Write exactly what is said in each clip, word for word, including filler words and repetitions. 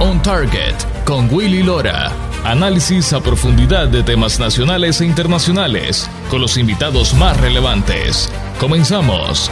On Target con Willy Lora. Análisis a profundidad de temas nacionales e internacionales con los invitados más relevantes. Comenzamos.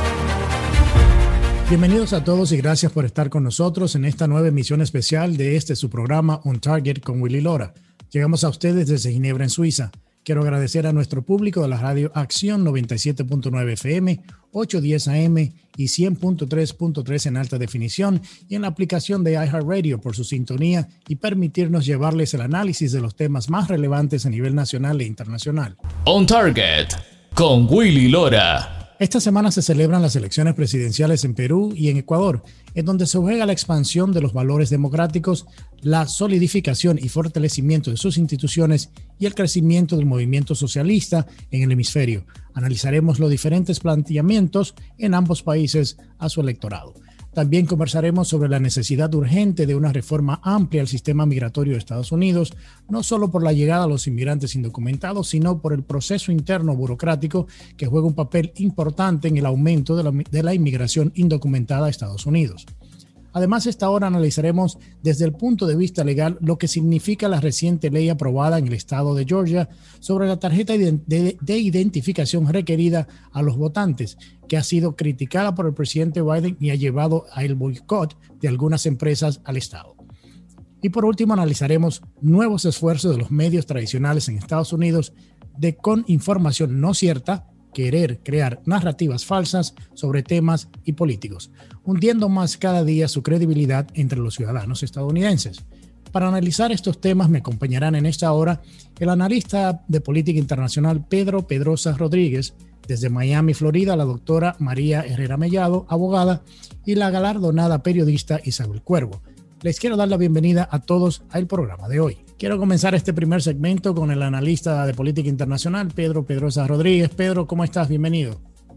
Bienvenidos a todos y gracias por estar con nosotros en esta nueva emisión especial de este su programa On Target con Willy Lora. Llegamos a ustedes desde Ginebra, en Suiza. Quiero agradecer a nuestro público de la radio Acción noventa y siete punto nueve F M, ochocientos diez A M y cien punto tres punto tres en alta definición y en la aplicación de iHeartRadio por su sintonía y permitirnos llevarles el análisis de los temas más relevantes a nivel nacional e internacional. On Target con Willy Lora. Esta semana se celebran las elecciones presidenciales en Perú y en Ecuador, en donde se juega la expansión de los valores democráticos, la solidificación y fortalecimiento de sus instituciones y el crecimiento del movimiento socialista en el hemisferio. Analizaremos los diferentes planteamientos en ambos países a su electorado. También conversaremos sobre la necesidad urgente de una reforma amplia al sistema migratorio de Estados Unidos, no solo por la llegada de los inmigrantes indocumentados, sino por el proceso interno burocrático que juega un papel importante en el aumento de la, de la inmigración indocumentada a Estados Unidos. Además, esta hora analizaremos desde el punto de vista legal lo que significa la reciente ley aprobada en el estado de Georgia sobre la tarjeta de, de, de identificación requerida a los votantes, que ha sido criticada por el presidente Biden y ha llevado al boicot de algunas empresas al estado. Y por último, analizaremos nuevos esfuerzos de los medios tradicionales en Estados Unidos de, con información no cierta, querer crear narrativas falsas sobre temas y políticos, hundiendo más cada día su credibilidad entre los ciudadanos estadounidenses. Para analizar estos temas me acompañarán en esta hora el analista de política internacional Pedro Pedrosa Rodríguez, desde Miami, Florida, la doctora María Herrera Mellado, abogada, y la galardonada periodista Isabel Cuervo. Les quiero dar la bienvenida a todos al programa de hoy. Quiero comenzar este primer segmento con el analista de política internacional, Pedro Pedrosa Rodríguez. Pedro, ¿cómo estás? Bienvenido.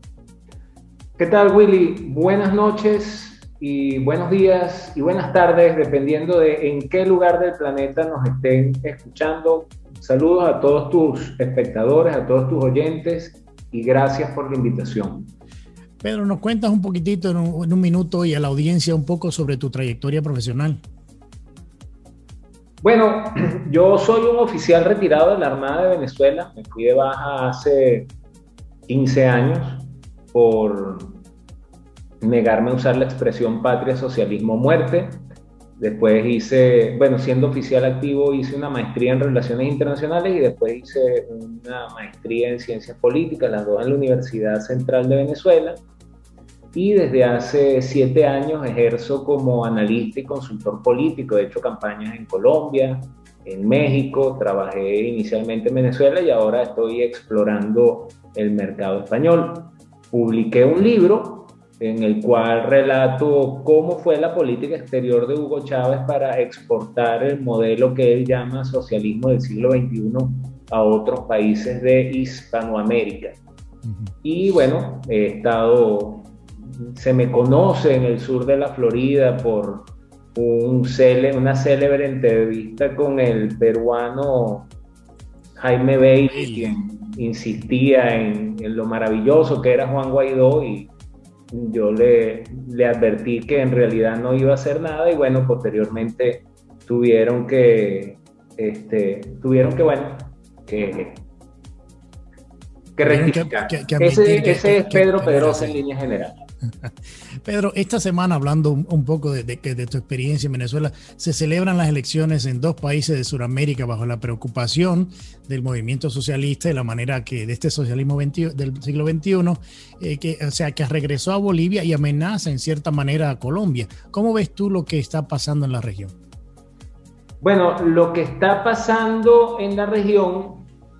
¿Qué tal, Willy? Buenas noches y buenos días y buenas tardes, dependiendo de en qué lugar del planeta nos estén escuchando. Saludos a todos tus espectadores, a todos tus oyentes y gracias por la invitación. Pedro, ¿nos cuentas un poquitito en un, en un minuto y a la audiencia un poco sobre tu trayectoria profesional? Bueno, yo soy un oficial retirado de la Armada de Venezuela. Me fui de baja hace quince años por negarme a usar la expresión patria, socialismo, muerte. Después hice, bueno, siendo oficial activo, hice una maestría en Relaciones Internacionales y después hice una maestría en Ciencias Políticas, las dos en la Universidad Central de Venezuela. Y desde hace siete años ejerzo como analista y consultor político. He hecho campañas en Colombia, en México, trabajé inicialmente en Venezuela y ahora estoy explorando el mercado español. Publiqué un libro en el cual relato cómo fue la política exterior de Hugo Chávez para exportar el modelo que él llama socialismo del siglo veintiuno a otros países de Hispanoamérica. Uh-huh. Y bueno, he estado... Se me conoce en el sur de la Florida por un cele, una célebre entrevista con el peruano Jaime Bailey, quien insistía en, en lo maravilloso que era Juan Guaidó, y yo le, le advertí que en realidad no iba a hacer nada, y bueno, posteriormente tuvieron que, este, tuvieron que, bueno, que, que rectificar. Que, que, que ese, que, ese es Pedro Pedrosa en línea general. Pedro, esta semana, hablando un, un poco de, de, de tu experiencia en Venezuela, se celebran las elecciones en dos países de Sudamérica bajo la preocupación del movimiento socialista y la manera que de este socialismo veinte, del siglo veintiuno, eh, que, o sea, que regresó a Bolivia y amenaza en cierta manera a Colombia. ¿Cómo ves tú lo que está pasando en la región? Bueno, lo que está pasando en la región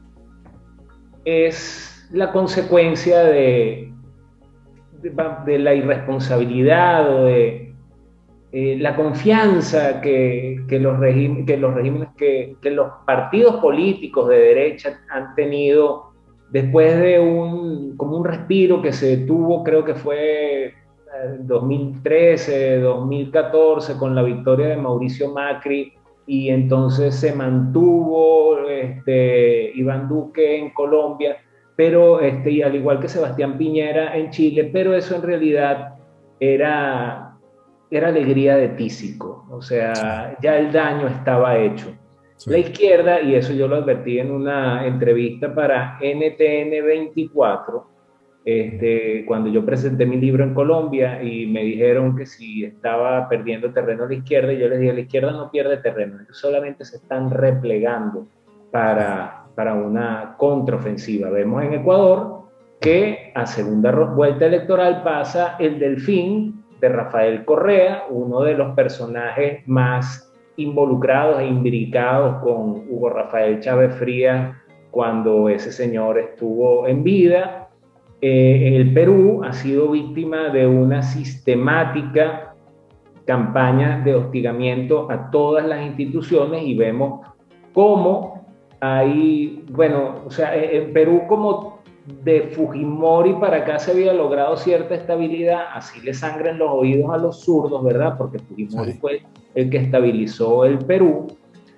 es la consecuencia de de la irresponsabilidad o de eh, la confianza que, que, los regim- que los regímenes, que, que los partidos políticos de derecha han tenido después de un, como un respiro que se tuvo, creo que fue en dos mil trece, dos mil catorce, con la victoria de Mauricio Macri, y entonces se mantuvo este, Iván Duque en Colombia, pero este, y al igual que Sebastián Piñera en Chile, pero eso en realidad era era alegría de tísico, o sea, ya el daño estaba hecho. Sí. La izquierda, y eso yo lo advertí en una entrevista para N T N veinticuatro, este, cuando yo presenté mi libro en Colombia y me dijeron que si estaba perdiendo terreno la izquierda, y yo les dije, la izquierda no pierde terreno, solamente se están replegando para, para una contraofensiva. Vemos en Ecuador que a segunda vuelta electoral pasa el delfín de Rafael Correa, uno de los personajes más involucrados e imbricados con Hugo Rafael Chávez Frías cuando ese señor estuvo en vida. Eh, el Perú ha sido víctima de una sistemática campaña de hostigamiento a todas las instituciones y vemos cómo hay, bueno, o sea, en Perú como de Fujimori para acá se había logrado cierta estabilidad, así le sangren los oídos a los zurdos, ¿verdad? Porque Fujimori sí. fue el que estabilizó el Perú.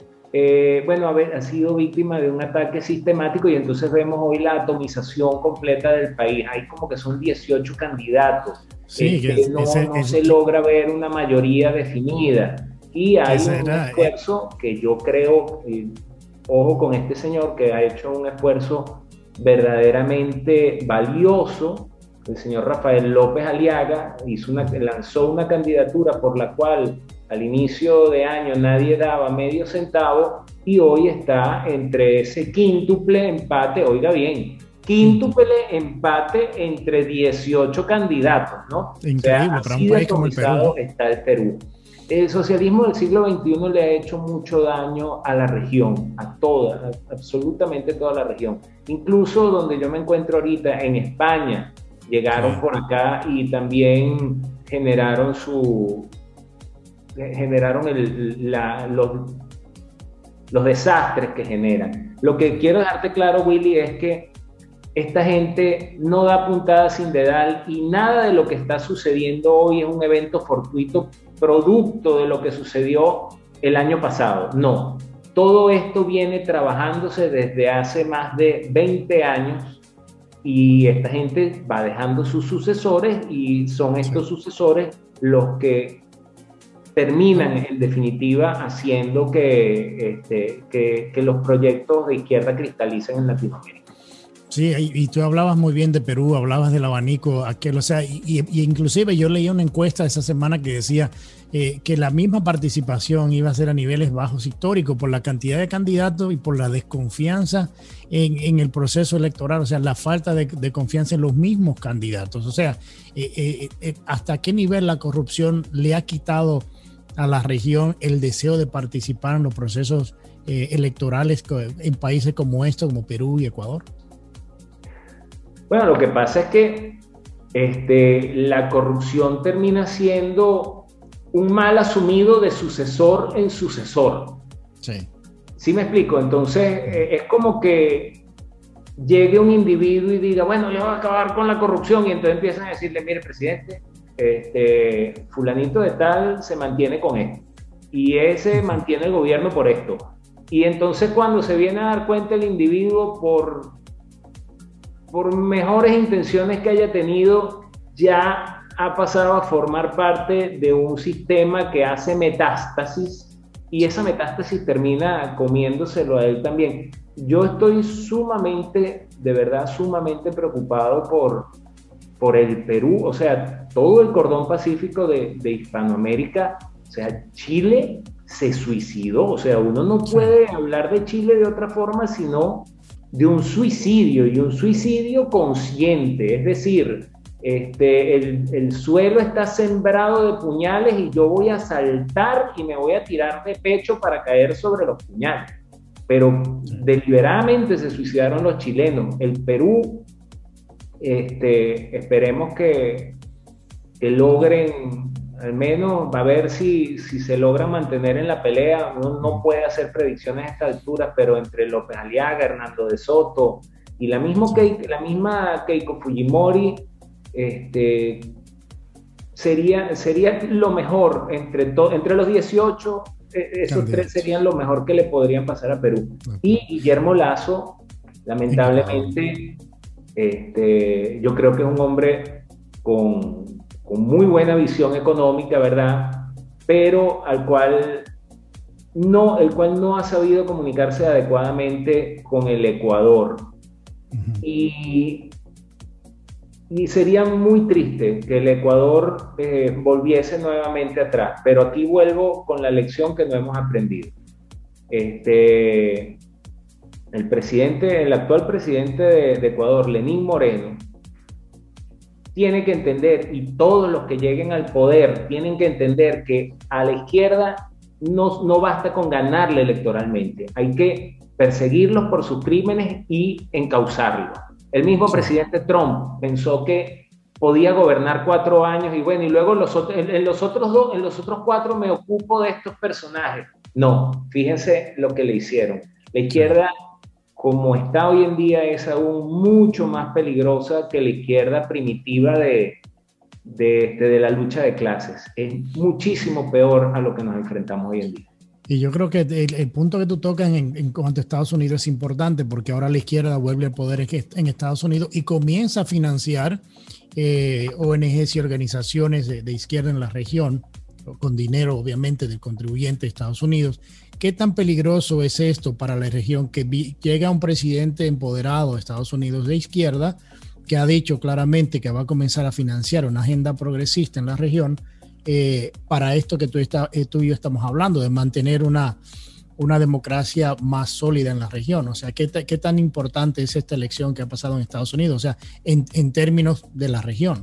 Eh, bueno, ha, ha sido víctima de un ataque sistemático y entonces vemos hoy la atomización completa del país. Hay como que son dieciocho candidatos. Sí, este, es, no, ese, no ese, se ese, logra ver una mayoría definida. Y hay un era, esfuerzo que yo creo, eh, ojo con este señor que ha hecho un esfuerzo verdaderamente valioso. El señor Rafael López Aliaga hizo una, lanzó una candidatura por la cual al inicio de año nadie daba medio centavo y hoy está entre ese quíntuple empate, oiga bien, quíntuple empate entre dieciocho candidatos, ¿no? Increíble, o sea, así de atomizado está el Perú. El socialismo del siglo veintiuno le ha hecho mucho daño a la región, a toda, a absolutamente toda la región. Incluso donde yo me encuentro ahorita, en España, llegaron sí. por acá y también generaron su... generaron el, la, los, los desastres que generan. Lo que quiero dejarte claro, Willy, es que esta gente no da puntada sin dedal y nada de lo que está sucediendo hoy es un evento fortuito producto de lo que sucedió el año pasado. No, todo esto viene trabajándose desde hace más de veinte años y esta gente va dejando sus sucesores y son estos sucesores los que terminan en definitiva haciendo que, este, que, que los proyectos de izquierda cristalicen en Latinoamérica. Sí, y, y tú hablabas muy bien de Perú, hablabas del abanico aquel, o sea, y, y inclusive yo leí una encuesta esa semana que decía eh, que la misma participación iba a ser a niveles bajos históricos por la cantidad de candidatos y por la desconfianza en, en el proceso electoral, o sea, la falta de, de confianza en los mismos candidatos, o sea, eh, eh, eh, hasta qué nivel la corrupción le ha quitado a la región el deseo de participar en los procesos eh, electorales en países como estos, como Perú y Ecuador. Bueno, lo que pasa es que este, la corrupción termina siendo un mal asumido de sucesor en sucesor. Sí. ¿Sí me explico? Entonces, eh, es como que llegue un individuo y diga, bueno, yo voy a acabar con la corrupción, y entonces empiezan a decirle, mire, presidente, este, fulanito de tal se mantiene con esto, y ese mantiene el gobierno por esto. Y entonces cuando se viene a dar cuenta el individuo por... por mejores intenciones que haya tenido, ya ha pasado a formar parte de un sistema que hace metástasis y esa metástasis termina comiéndoselo a él también. Yo estoy sumamente, de verdad, sumamente preocupado por, por el Perú, o sea, todo el cordón pacífico de, de Hispanoamérica, o sea, Chile se suicidó, o sea, uno no puede hablar de Chile de otra forma sino de un suicidio, y un suicidio consciente, es decir, este, el, el suelo está sembrado de puñales y yo voy a saltar y me voy a tirar de pecho para caer sobre los puñales, pero deliberadamente se suicidaron los chilenos. El Perú, este, esperemos que, que logren, al menos a ver si, si se logra mantener en la pelea. Uno no puede hacer predicciones a esta altura, pero entre López Aliaga, Hernando de Soto y la, mismo Keiko, la misma Keiko Fujimori, este, sería, sería lo mejor entre, to, entre los dieciocho, eh, esos tres serían lo mejor que le podrían pasar a Perú. Okay. Y Guillermo Lasso, lamentablemente, este, yo creo que es un hombre con con muy buena visión económica, ¿verdad? Pero al cual no, el cual no ha sabido comunicarse adecuadamente con el Ecuador. Uh-huh. Y, y sería muy triste que el Ecuador eh, volviese nuevamente atrás, pero aquí vuelvo con la lección que no hemos aprendido. Este, el presidente, el actual presidente de, de Ecuador, Lenín Moreno, tiene que entender, y todos los que lleguen al poder tienen que entender, que a la izquierda no, no basta con ganarle electoralmente, hay que perseguirlos por sus crímenes y encauzarlos. El mismo sí. presidente Trump pensó que podía gobernar cuatro años y bueno, y luego los, en, en, los otros dos, en los otros cuatro me ocupo de estos personajes. No, fíjense lo que le hicieron. La izquierda, como está hoy en día, es aún mucho más peligrosa que la izquierda primitiva de, de, de, de la lucha de clases. Es muchísimo peor a lo que nos enfrentamos hoy en día. Y yo creo que el, el punto que tú tocas en, en cuanto a Estados Unidos es importante, porque ahora la izquierda vuelve al poder en Estados Unidos y comienza a financiar eh, O N Ges y organizaciones de, de izquierda en la región, con dinero obviamente del contribuyente de Estados Unidos. ¿Qué tan peligroso es esto para la región, que vi, llega un presidente empoderado de Estados Unidos de izquierda que ha dicho claramente que va a comenzar a financiar una agenda progresista en la región eh, para esto que tú, está, eh, tú y yo estamos hablando, de mantener una, una democracia más sólida en la región? O sea, ¿qué, qué tan importante es esta elección que ha pasado en Estados Unidos? O sea, en, en términos de la región.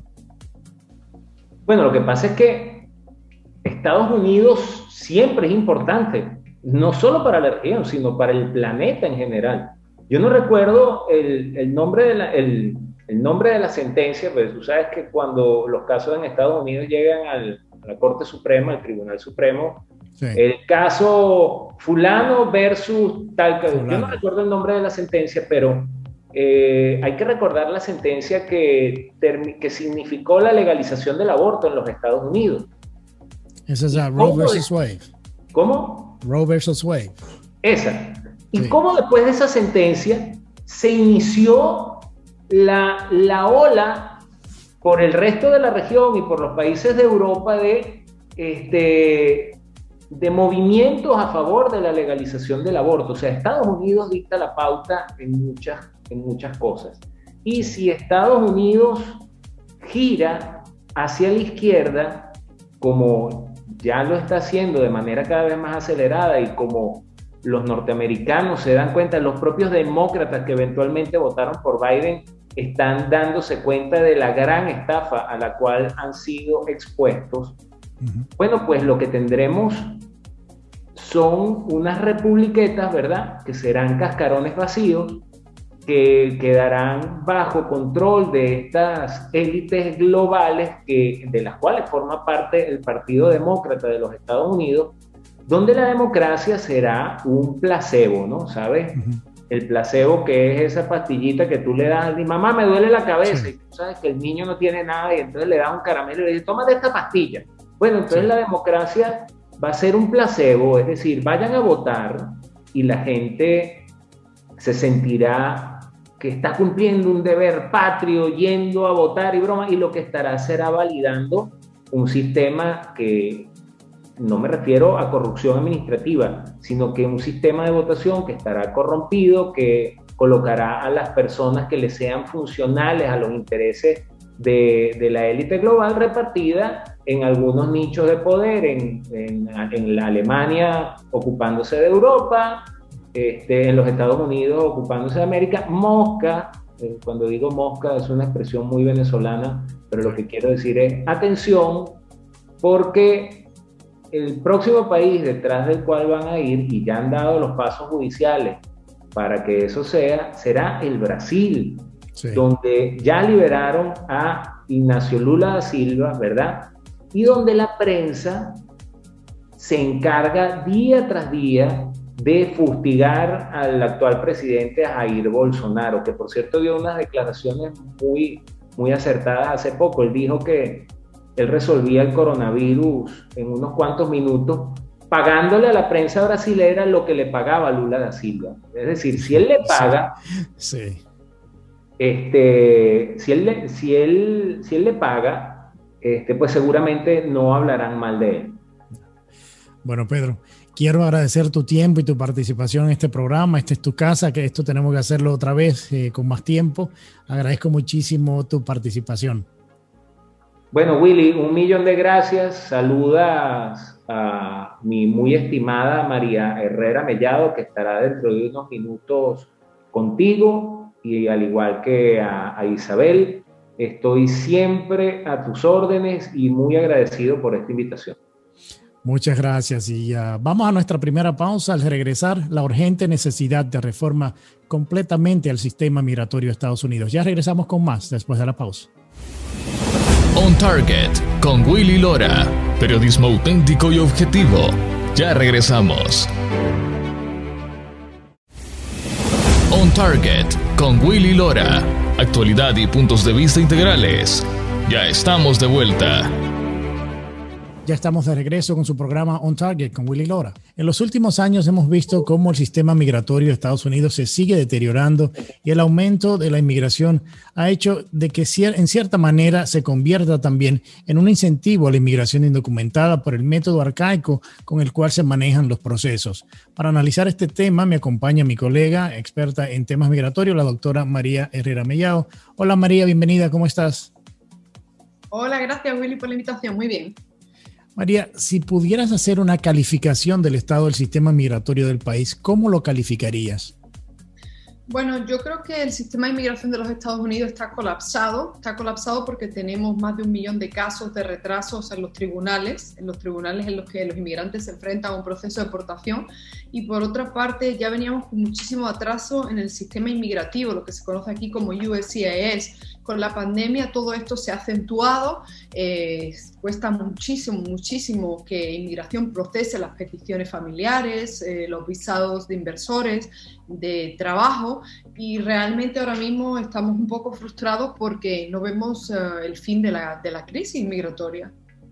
Bueno, lo que pasa es que Estados Unidos siempre es importante, no solo para la región, sino para el planeta en general. Yo no recuerdo el, el, nombre, de la, el, el nombre de la sentencia, pero tú sabes que cuando los casos en Estados Unidos llegan al, a la Corte Suprema, al Tribunal Supremo, sí. el caso fulano versus tal, fulano. Yo no recuerdo el nombre de la sentencia, pero eh, hay que recordar la sentencia que, que significó la legalización del aborto en los Estados Unidos. Esa es la Roe versus Wade. ¿Cómo? Roe versus Wade. Esa. ¿Y sí. cómo después de esa sentencia se inició la, la ola por el resto de la región y por los países de Europa de, este, de movimientos a favor de la legalización del aborto? O sea, Estados Unidos dicta la pauta en muchas, en muchas cosas. Y si Estados Unidos gira hacia la izquierda, como ya lo está haciendo de manera cada vez más acelerada, y como los norteamericanos se dan cuenta, los propios demócratas que eventualmente votaron por Biden están dándose cuenta de la gran estafa a la cual han sido expuestos. Uh-huh. Bueno, pues lo que tendremos son unas republiquetas, ¿verdad?, que serán cascarones vacíos, que quedarán bajo control de estas élites globales que, de las cuales forma parte el Partido Demócrata de los Estados Unidos, donde la democracia será un placebo, ¿no? ¿Sabes? Uh-huh. El placebo, que es esa pastillita que tú le das a mi mamá, me duele la cabeza, sí. y tú sabes que el niño no tiene nada, y entonces le das un caramelo y le dices, tómate esta pastilla. Bueno, entonces sí. la democracia va a ser un placebo, es decir, vayan a votar y la gente se sentirá que está cumpliendo un deber patrio yendo a votar y broma, y lo que estará será validando un sistema que no me refiero a corrupción administrativa, sino que un sistema de votación que estará corrompido, que colocará a las personas que le sean funcionales a los intereses de, de la élite global repartida en algunos nichos de poder, en, en, en la Alemania ocupándose de Europa, Este, en los Estados Unidos ocupándose de América. Mosca, eh, cuando digo mosca es una expresión muy venezolana, pero lo que quiero decir es atención, porque el próximo país detrás del cual van a ir, y ya han dado los pasos judiciales para que eso sea, será el Brasil, sí. donde ya liberaron a Ignacio Lula da Silva, ¿verdad? Y donde la prensa se encarga día tras día de fustigar al actual presidente Jair Bolsonaro, que por cierto dio unas declaraciones muy, muy acertadas hace poco. Él dijo que él resolvía el coronavirus en unos cuantos minutos, pagándole a la prensa brasilera lo que le pagaba Lula da Silva. Es decir, si él le paga, sí. Sí. Este, si, él, si, él, si él le paga, este, pues seguramente no hablarán mal de él. Bueno, Pedro, quiero agradecer tu tiempo y tu participación en este programa. Esta es tu casa, que esto tenemos que hacerlo otra vez eh, con más tiempo. Agradezco muchísimo tu participación. Bueno, Willy, un millón de gracias. Saludas a mi muy estimada María Herrera Mellado, que estará dentro de unos minutos contigo, y al igual que a, a Isabel. Estoy siempre a tus órdenes y muy agradecido por esta invitación. Muchas gracias y uh, vamos a nuestra primera pausa. Al regresar, la urgente necesidad de reforma completamente al sistema migratorio de Estados Unidos. Ya regresamos con más después de la pausa. On Target con Willy Lora, periodismo auténtico y objetivo. Ya regresamos. On Target con Willy Lora, actualidad y puntos de vista integrales. Ya estamos de vuelta. Ya estamos de regreso con su programa On Target con Willy Lora. En los últimos años hemos visto cómo el sistema migratorio de Estados Unidos se sigue deteriorando y el aumento de la inmigración ha hecho de que en cierta manera se convierta también en un incentivo a la inmigración indocumentada por el método arcaico con el cual se manejan los procesos. Para analizar este tema me acompaña mi colega, experta en temas migratorios, la doctora María Herrera Mellado. Hola María, bienvenida, ¿cómo estás? Hola, gracias Willy por la invitación, muy bien. María, si pudieras hacer una calificación del estado del sistema migratorio del país, ¿cómo lo calificarías? Bueno, yo creo que el sistema de inmigración de los Estados Unidos está colapsado. Está colapsado porque tenemos más de un millón de casos de retrasos en los tribunales, en los tribunales en los que los inmigrantes se enfrentan a un proceso de deportación. Y por otra parte, ya veníamos con muchísimo atraso en el sistema inmigrativo, lo que se conoce aquí como U S C I S. Con la pandemia todo esto se ha acentuado, eh, cuesta muchísimo, muchísimo que inmigración procese las peticiones familiares, eh, los visados de inversores, de trabajo, y realmente ahora mismo estamos un poco frustrados porque no vemos uh, el fin de la, de la crisis migratoria.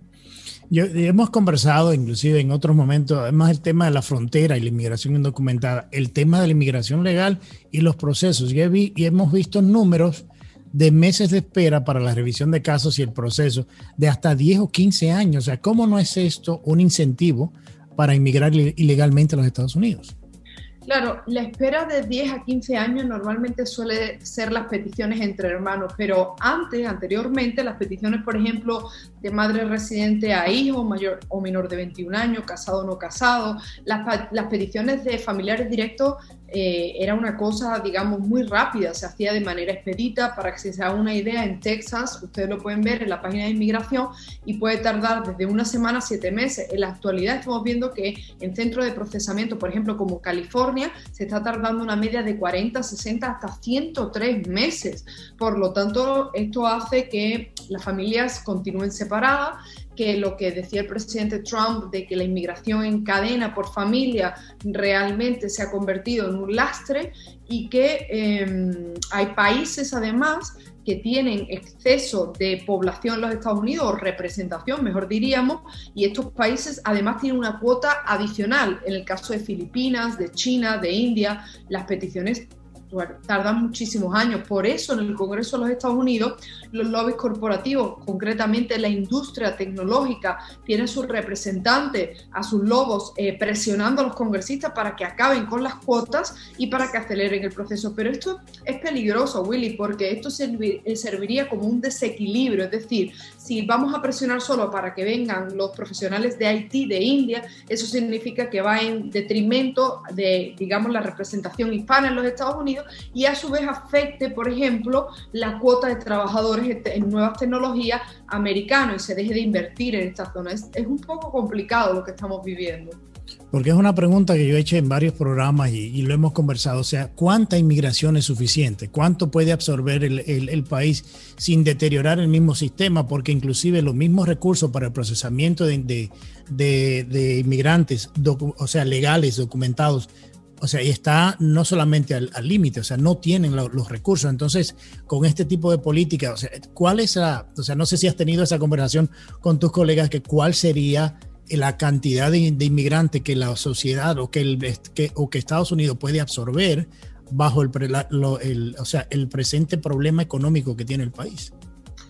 Yo, hemos conversado inclusive en otros momentos, además el tema de la frontera y la inmigración indocumentada, el tema de la inmigración legal y los procesos, y, he vi, y hemos visto números de meses de espera para la revisión de casos y el proceso de hasta diez o quince años. O sea, ¿cómo no es esto un incentivo para inmigrar ilegalmente a los Estados Unidos? Claro, la espera de diez a quince años normalmente suele ser las peticiones entre hermanos, pero antes, anteriormente, las peticiones, por ejemplo, de madre residente a hijo mayor o menor de veintiún años, casado o no casado, las, las peticiones de familiares directos eh, era una cosa, digamos, muy rápida, se hacía de manera expedita. Para que se haga una idea, en Texas, ustedes lo pueden ver en la página de inmigración, y puede tardar desde una semana a siete meses. En la actualidad estamos viendo que en centros de procesamiento, por ejemplo, como California, se está tardando una media de cuarenta, sesenta, hasta ciento tres meses. Por lo tanto, esto hace que las familias continúen separadas, que lo que decía el presidente Trump de que la inmigración en cadena por familia realmente se ha convertido en un lastre, y que eh, hay países además que tienen exceso de población en los Estados Unidos, o representación, mejor diríamos, y estos países además tienen una cuota adicional. En el caso de Filipinas, de China, de India, las peticiones tardan muchísimos años. Por eso en el Congreso de los Estados Unidos los lobbies corporativos, concretamente la industria tecnológica, tienen sus representantes, a sus lobos, eh, presionando a los congresistas para que acaben con las cuotas y para que aceleren el proceso. Pero esto es peligroso, Willy, porque esto servir, serviría como un desequilibrio. Es decir, si vamos a presionar solo para que vengan los profesionales de Haití, de India, eso significa que va en detrimento de, digamos, la representación hispana en los Estados Unidos, y a su vez afecte, por ejemplo, la cuota de trabajadores en nuevas tecnologías americanos, y se deje de invertir en esta zona. Es, es un poco complicado lo que estamos viviendo. Porque es una pregunta que yo he hecho en varios programas y, y lo hemos conversado. O sea, ¿cuánta inmigración es suficiente? ¿Cuánto puede absorber el, el, el país sin deteriorar el mismo sistema? Porque inclusive los mismos recursos para el procesamiento de, de, de, de inmigrantes, docu, o sea, legales, documentados, o sea, y está no solamente al límite, o sea, no tienen lo, los recursos. Entonces, con este tipo de política, o sea, ¿cuál es la, o sea, no sé si has tenido esa conversación con tus colegas, que cuál sería la cantidad de, de inmigrantes que la sociedad o que, el, que, o que Estados Unidos puede absorber bajo el, la, lo, el, o sea, el presente problema económico que tiene el país?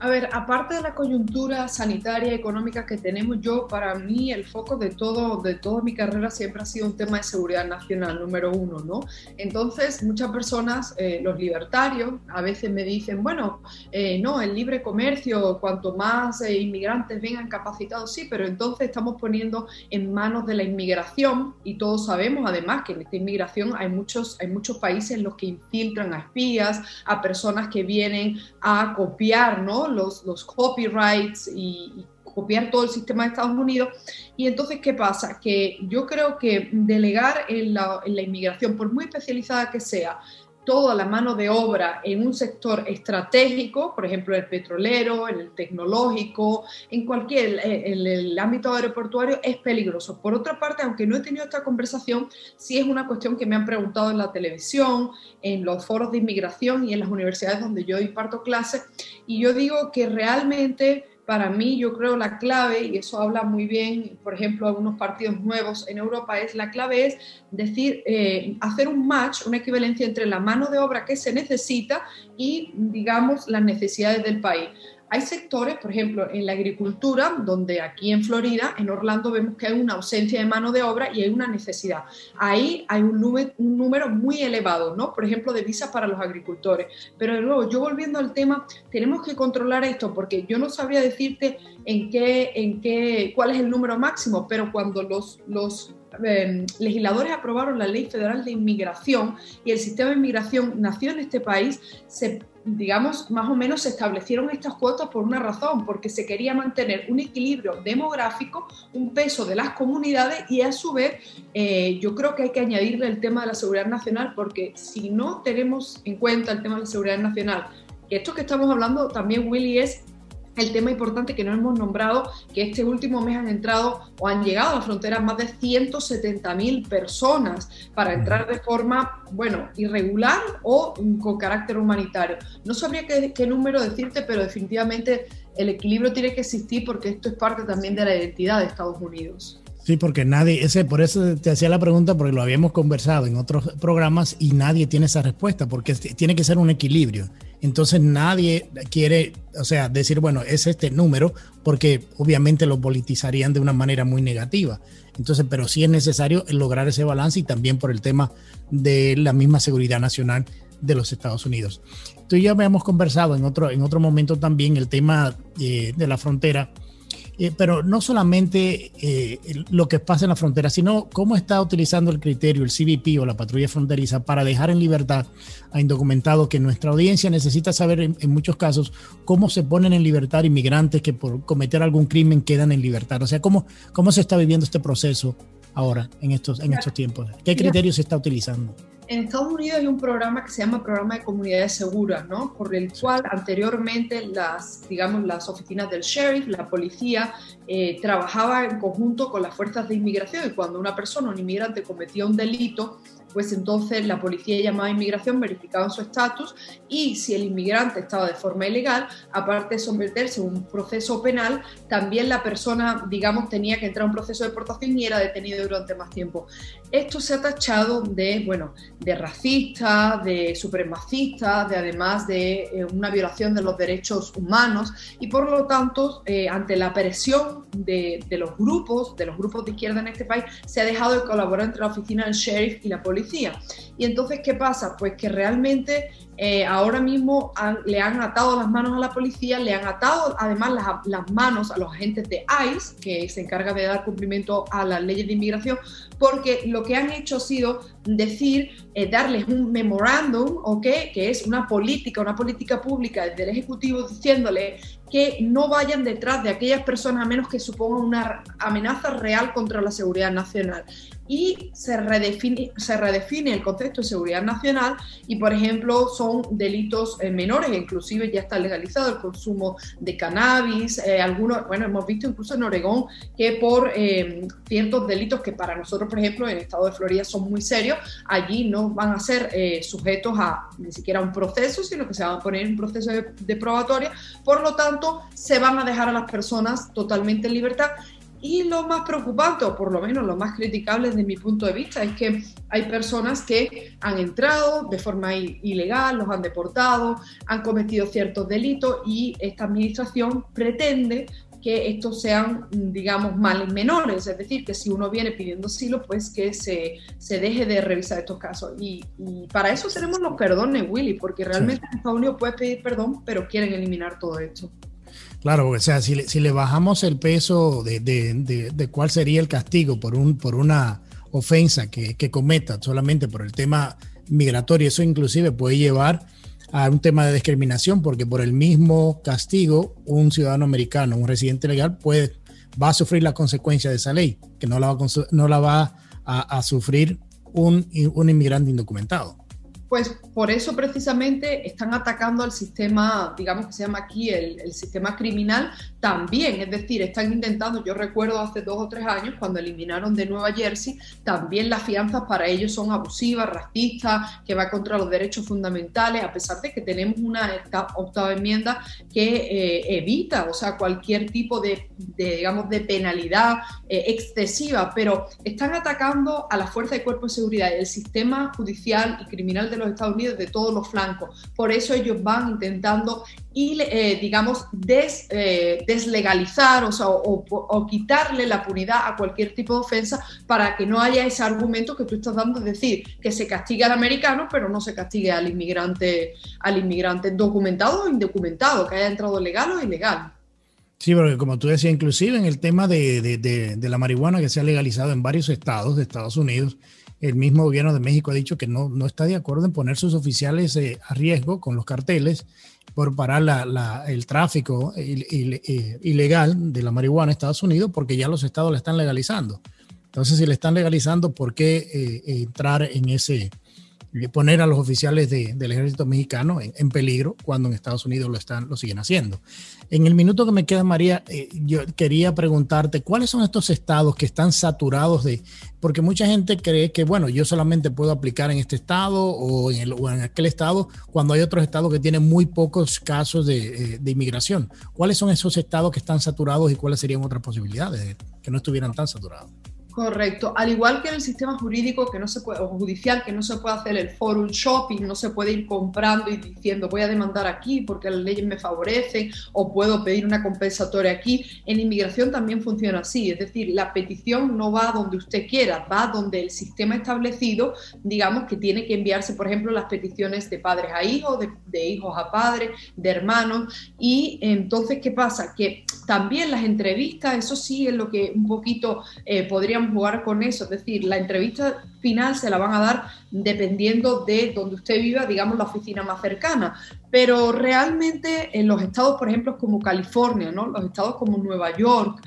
A ver, aparte de la coyuntura sanitaria y económica que tenemos, yo, para mí, el foco de todo, de toda mi carrera siempre ha sido un tema de seguridad nacional, número uno, ¿no? Entonces, muchas personas, eh, los libertarios, a veces me dicen, bueno, eh, no, el libre comercio, cuanto más eh, inmigrantes vengan capacitados, sí, pero entonces estamos poniendo en manos de la inmigración, y todos sabemos, además, que en esta inmigración hay muchos, hay muchos países en los que infiltran a espías, a personas que vienen a copiar, ¿no? Los, los copyrights y, y copiar todo el sistema de Estados Unidos. Y entonces, ¿qué pasa? Que yo creo que delegar en la, en la inmigración, por muy especializada que sea, toda la mano de obra en un sector estratégico, por ejemplo, el petrolero, en el tecnológico, en cualquier, en el ámbito aeroportuario, es peligroso. Por otra parte, aunque no he tenido esta conversación, sí es una cuestión que me han preguntado en la televisión, en los foros de inmigración y en las universidades donde yo imparto clases, y yo digo que realmente, para mí, yo creo la clave, y eso habla muy bien, por ejemplo, algunos partidos nuevos en Europa, es la clave es decir, eh, hacer un match, una equivalencia entre la mano de obra que se necesita y, digamos, las necesidades del país. Hay sectores, por ejemplo, en la agricultura, donde aquí en Florida, en Orlando, vemos que hay una ausencia de mano de obra y hay una necesidad. Ahí hay un número, un número muy elevado, ¿no? Por ejemplo, de visas para los agricultores. Pero de nuevo, yo volviendo al tema, tenemos que controlar esto, porque yo no sabría decirte en qué, en qué, cuál es el número máximo, pero cuando los, los eh, legisladores aprobaron la Ley Federal de Inmigración y el sistema de inmigración nació en este país, se digamos, más o menos se establecieron estas cuotas por una razón, porque se quería mantener un equilibrio demográfico, un peso de las comunidades y a su vez eh, yo creo que hay que añadirle el tema de la seguridad nacional, porque si no tenemos en cuenta el tema de la seguridad nacional, que esto que estamos hablando también, Willy, es el tema importante que no hemos nombrado, que este último mes han entrado o han llegado a la frontera más de ciento setenta mil personas para entrar de forma, bueno, irregular o con carácter humanitario. No sabría qué, qué número decirte, pero definitivamente el equilibrio tiene que existir, porque esto es parte también de la identidad de Estados Unidos. Sí, porque nadie, ese, por eso te hacía la pregunta, porque lo habíamos conversado en otros programas y nadie tiene esa respuesta, porque tiene que ser un equilibrio. Entonces nadie quiere, o sea, decir, bueno, es este número, porque obviamente lo politizarían de una manera muy negativa. Entonces, pero sí es necesario lograr ese balance, y también por el tema de la misma seguridad nacional de los Estados Unidos. Tú y yo habíamos conversado en otro, en otro momento también el tema eh, de la frontera. Eh, pero no solamente eh, lo que pasa en la frontera, sino cómo está utilizando el criterio, el C B P o la patrulla fronteriza, para dejar en libertad a indocumentados, que nuestra audiencia necesita saber en, en muchos casos cómo se ponen en libertad inmigrantes que por cometer algún crimen quedan en libertad. O sea, cómo, cómo se está viviendo este proceso ahora, en estos, en estos tiempos. ¿Qué criterio se está utilizando? En Estados Unidos hay un programa que se llama Programa de Comunidades Seguras, ¿no? Por el cual anteriormente las, digamos, las oficinas del sheriff, la policía, eh, trabajaba en conjunto con las fuerzas de inmigración, y cuando una persona, un inmigrante, cometía un delito, pues entonces la policía llamaba a inmigración, verificaba su estatus, y si el inmigrante estaba de forma ilegal, aparte de someterse a un proceso penal, también la persona, digamos, tenía que entrar a un proceso de deportación y era detenido durante más tiempo. Esto se ha tachado de, bueno, de racista, de supremacista, de además de eh, una violación de los derechos humanos, y por lo tanto, eh, ante la presión de, de los grupos, de los grupos de izquierda en este país, se ha dejado de colaborar entre la oficina del sheriff y la policía. Y entonces, ¿qué pasa? Pues que realmente eh, ahora mismo han, le han atado las manos a la policía, le han atado además las, las manos a los agentes de ICE, que se encarga de dar cumplimiento a las leyes de inmigración, porque lo que han hecho ha sido decir, eh, darles un memorándum, ¿okay? Que es una política, una política pública desde el Ejecutivo, diciéndole que no vayan detrás de aquellas personas a menos que supongan una amenaza real contra la seguridad nacional. Y se redefine, se redefine el concepto de seguridad nacional, y por ejemplo son delitos eh, menores, inclusive ya está legalizado el consumo de cannabis, eh, algunos, bueno, hemos visto incluso en Oregón que por eh, ciertos delitos que para nosotros, por ejemplo, en el estado de Florida son muy serios, allí no van a ser eh, sujetos a ni siquiera un proceso, sino que se van a poner en un proceso de, de probatoria. Por lo tanto, se van a dejar a las personas totalmente en libertad. Y lo más preocupante, o por lo menos lo más criticable desde mi punto de vista, es que hay personas que han entrado de forma ilegal, los han deportado, han cometido ciertos delitos y esta administración pretende que estos sean, digamos, males menores, es decir, que si uno viene pidiendo asilo, pues que se, se deje de revisar estos casos. Y, y para eso tenemos los perdones, Willy, porque realmente sí. Estados Unidos puede pedir perdón, pero quieren eliminar todo esto. Claro, o sea, si le, si le bajamos el peso de, de, de, de cuál sería el castigo por, un, por una ofensa que, que cometa solamente por el tema migratorio, eso inclusive puede llevar a un tema de discriminación, porque por el mismo castigo un ciudadano americano, un residente legal, puede, va a sufrir la consecuencia de esa ley, que no la va, no la va a, a sufrir un, un inmigrante indocumentado. Pues por eso precisamente están atacando al sistema, digamos que se llama aquí el, el sistema criminal también, es decir, están intentando, yo recuerdo hace dos o tres años cuando eliminaron de Nueva Jersey, también las fianzas para ellos son abusivas, racistas, que va contra los derechos fundamentales, a pesar de que tenemos una octava enmienda que eh, evita, o sea, cualquier tipo de, de digamos, de penalidad eh, excesiva, pero están atacando a la fuerza de cuerpo de seguridad y el sistema judicial y criminal de los Estados Unidos de todos los flancos. Por eso ellos van intentando y eh, digamos des, eh, deslegalizar o, sea, o, o quitarle la punidad a cualquier tipo de ofensa para que no haya ese argumento que tú estás dando, es decir, que se castigue al americano pero no se castigue al inmigrante, al inmigrante documentado o indocumentado, que haya entrado legal o ilegal. Sí, porque como tú decías, inclusive en el tema de, de, de, de la marihuana que se ha legalizado en varios estados de Estados Unidos, el mismo gobierno de México ha dicho que no, no está de acuerdo en poner sus oficiales eh, a riesgo con los carteles por parar la, la, el tráfico il, il, il, ilegal de la marihuana en Estados Unidos, porque ya los estados la están legalizando. Entonces, si la están legalizando, ¿por qué eh, entrar en ese, poner a los oficiales de, del ejército mexicano en, en peligro cuando en Estados Unidos lo, están, lo siguen haciendo? En el minuto que me queda, María, eh, yo quería preguntarte, ¿cuáles son estos estados que están saturados de...? Porque mucha gente cree que, bueno, yo solamente puedo aplicar en este estado o en, el, o en aquel estado, cuando hay otros estados que tienen muy pocos casos de, de inmigración. ¿Cuáles son esos estados que están saturados y cuáles serían otras posibilidades de que no estuvieran tan saturados? Correcto. Al igual que en el sistema jurídico que no se puede, o judicial, que no se puede hacer el forum shopping, no se puede ir comprando y diciendo voy a demandar aquí porque las leyes me favorecen o puedo pedir una compensatoria aquí. En inmigración también funciona así, es decir, la petición no va donde usted quiera, va donde el sistema establecido, digamos que tiene que enviarse, por ejemplo, las peticiones de padres a hijos, de, de hijos a padres, de hermanos. Y entonces, ¿qué pasa? Que también las entrevistas, eso sí es lo que un poquito eh, podríamos jugar con eso, es decir, la entrevista final se la van a dar dependiendo de donde usted viva, digamos la oficina más cercana, pero realmente en los estados, por ejemplo, como California, ¿no? Los estados como Nueva York,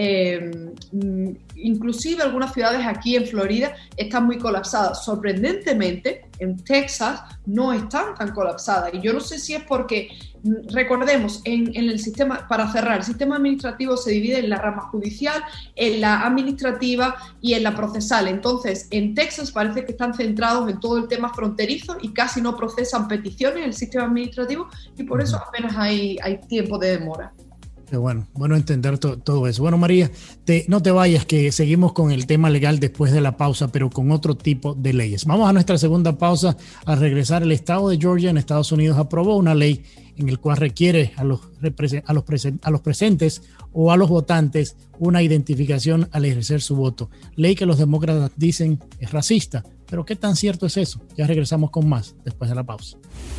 eh, inclusive algunas ciudades aquí en Florida están muy colapsadas. Sorprendentemente, en Texas no están tan colapsadas y yo no sé si es porque, recordemos, en, en el sistema, para cerrar, el sistema administrativo se divide en la rama judicial, en la administrativa y en la procesal. Entonces, en Texas parece que están centrados en todo el tema fronterizo y casi no procesan peticiones en el sistema administrativo y por eso apenas hay, hay tiempo de demora. Qué bueno, bueno entender to, todo eso. Bueno, María, te, no te vayas, que seguimos con el tema legal después de la pausa, pero con otro tipo de leyes. Vamos a nuestra segunda pausa. Al regresar, el estado de Georgia en Estados Unidos aprobó una ley en el cual requiere a los, a los, presen, a los presentes o a los votantes una identificación al ejercer su voto. Ley que los demócratas dicen es racista. Pero ¿qué tan cierto es eso? Ya regresamos con más después de la pausa.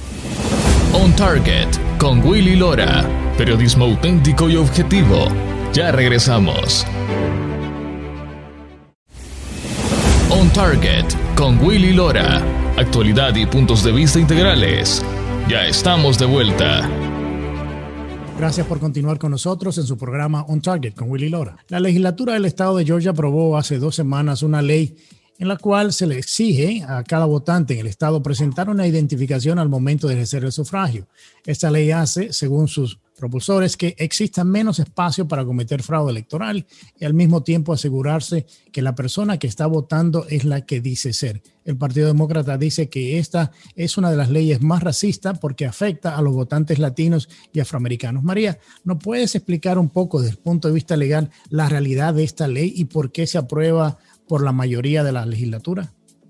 On Target con Willy Lora. Periodismo auténtico y objetivo. Ya regresamos. On Target con Willy Lora. Actualidad y puntos de vista integrales. Ya estamos de vuelta. Gracias por continuar con nosotros en su programa On Target con Willy Lora. La legislatura del estado de Georgia aprobó hace dos semanas una ley en la cual se le exige a cada votante en el estado presentar una identificación al momento de ejercer el sufragio. Esta ley hace, según sus propulsores que exista menos espacio para cometer fraude electoral y al mismo tiempo asegurarse que la persona que está votando es la que dice ser. El Partido Demócrata dice que esta es una de las leyes más racistas porque afecta a los votantes latinos y afroamericanos. María, ¿nos puedes explicar un poco desde el punto de vista legal la realidad de esta ley y por qué se aprueba por la mayoría de la legislatura?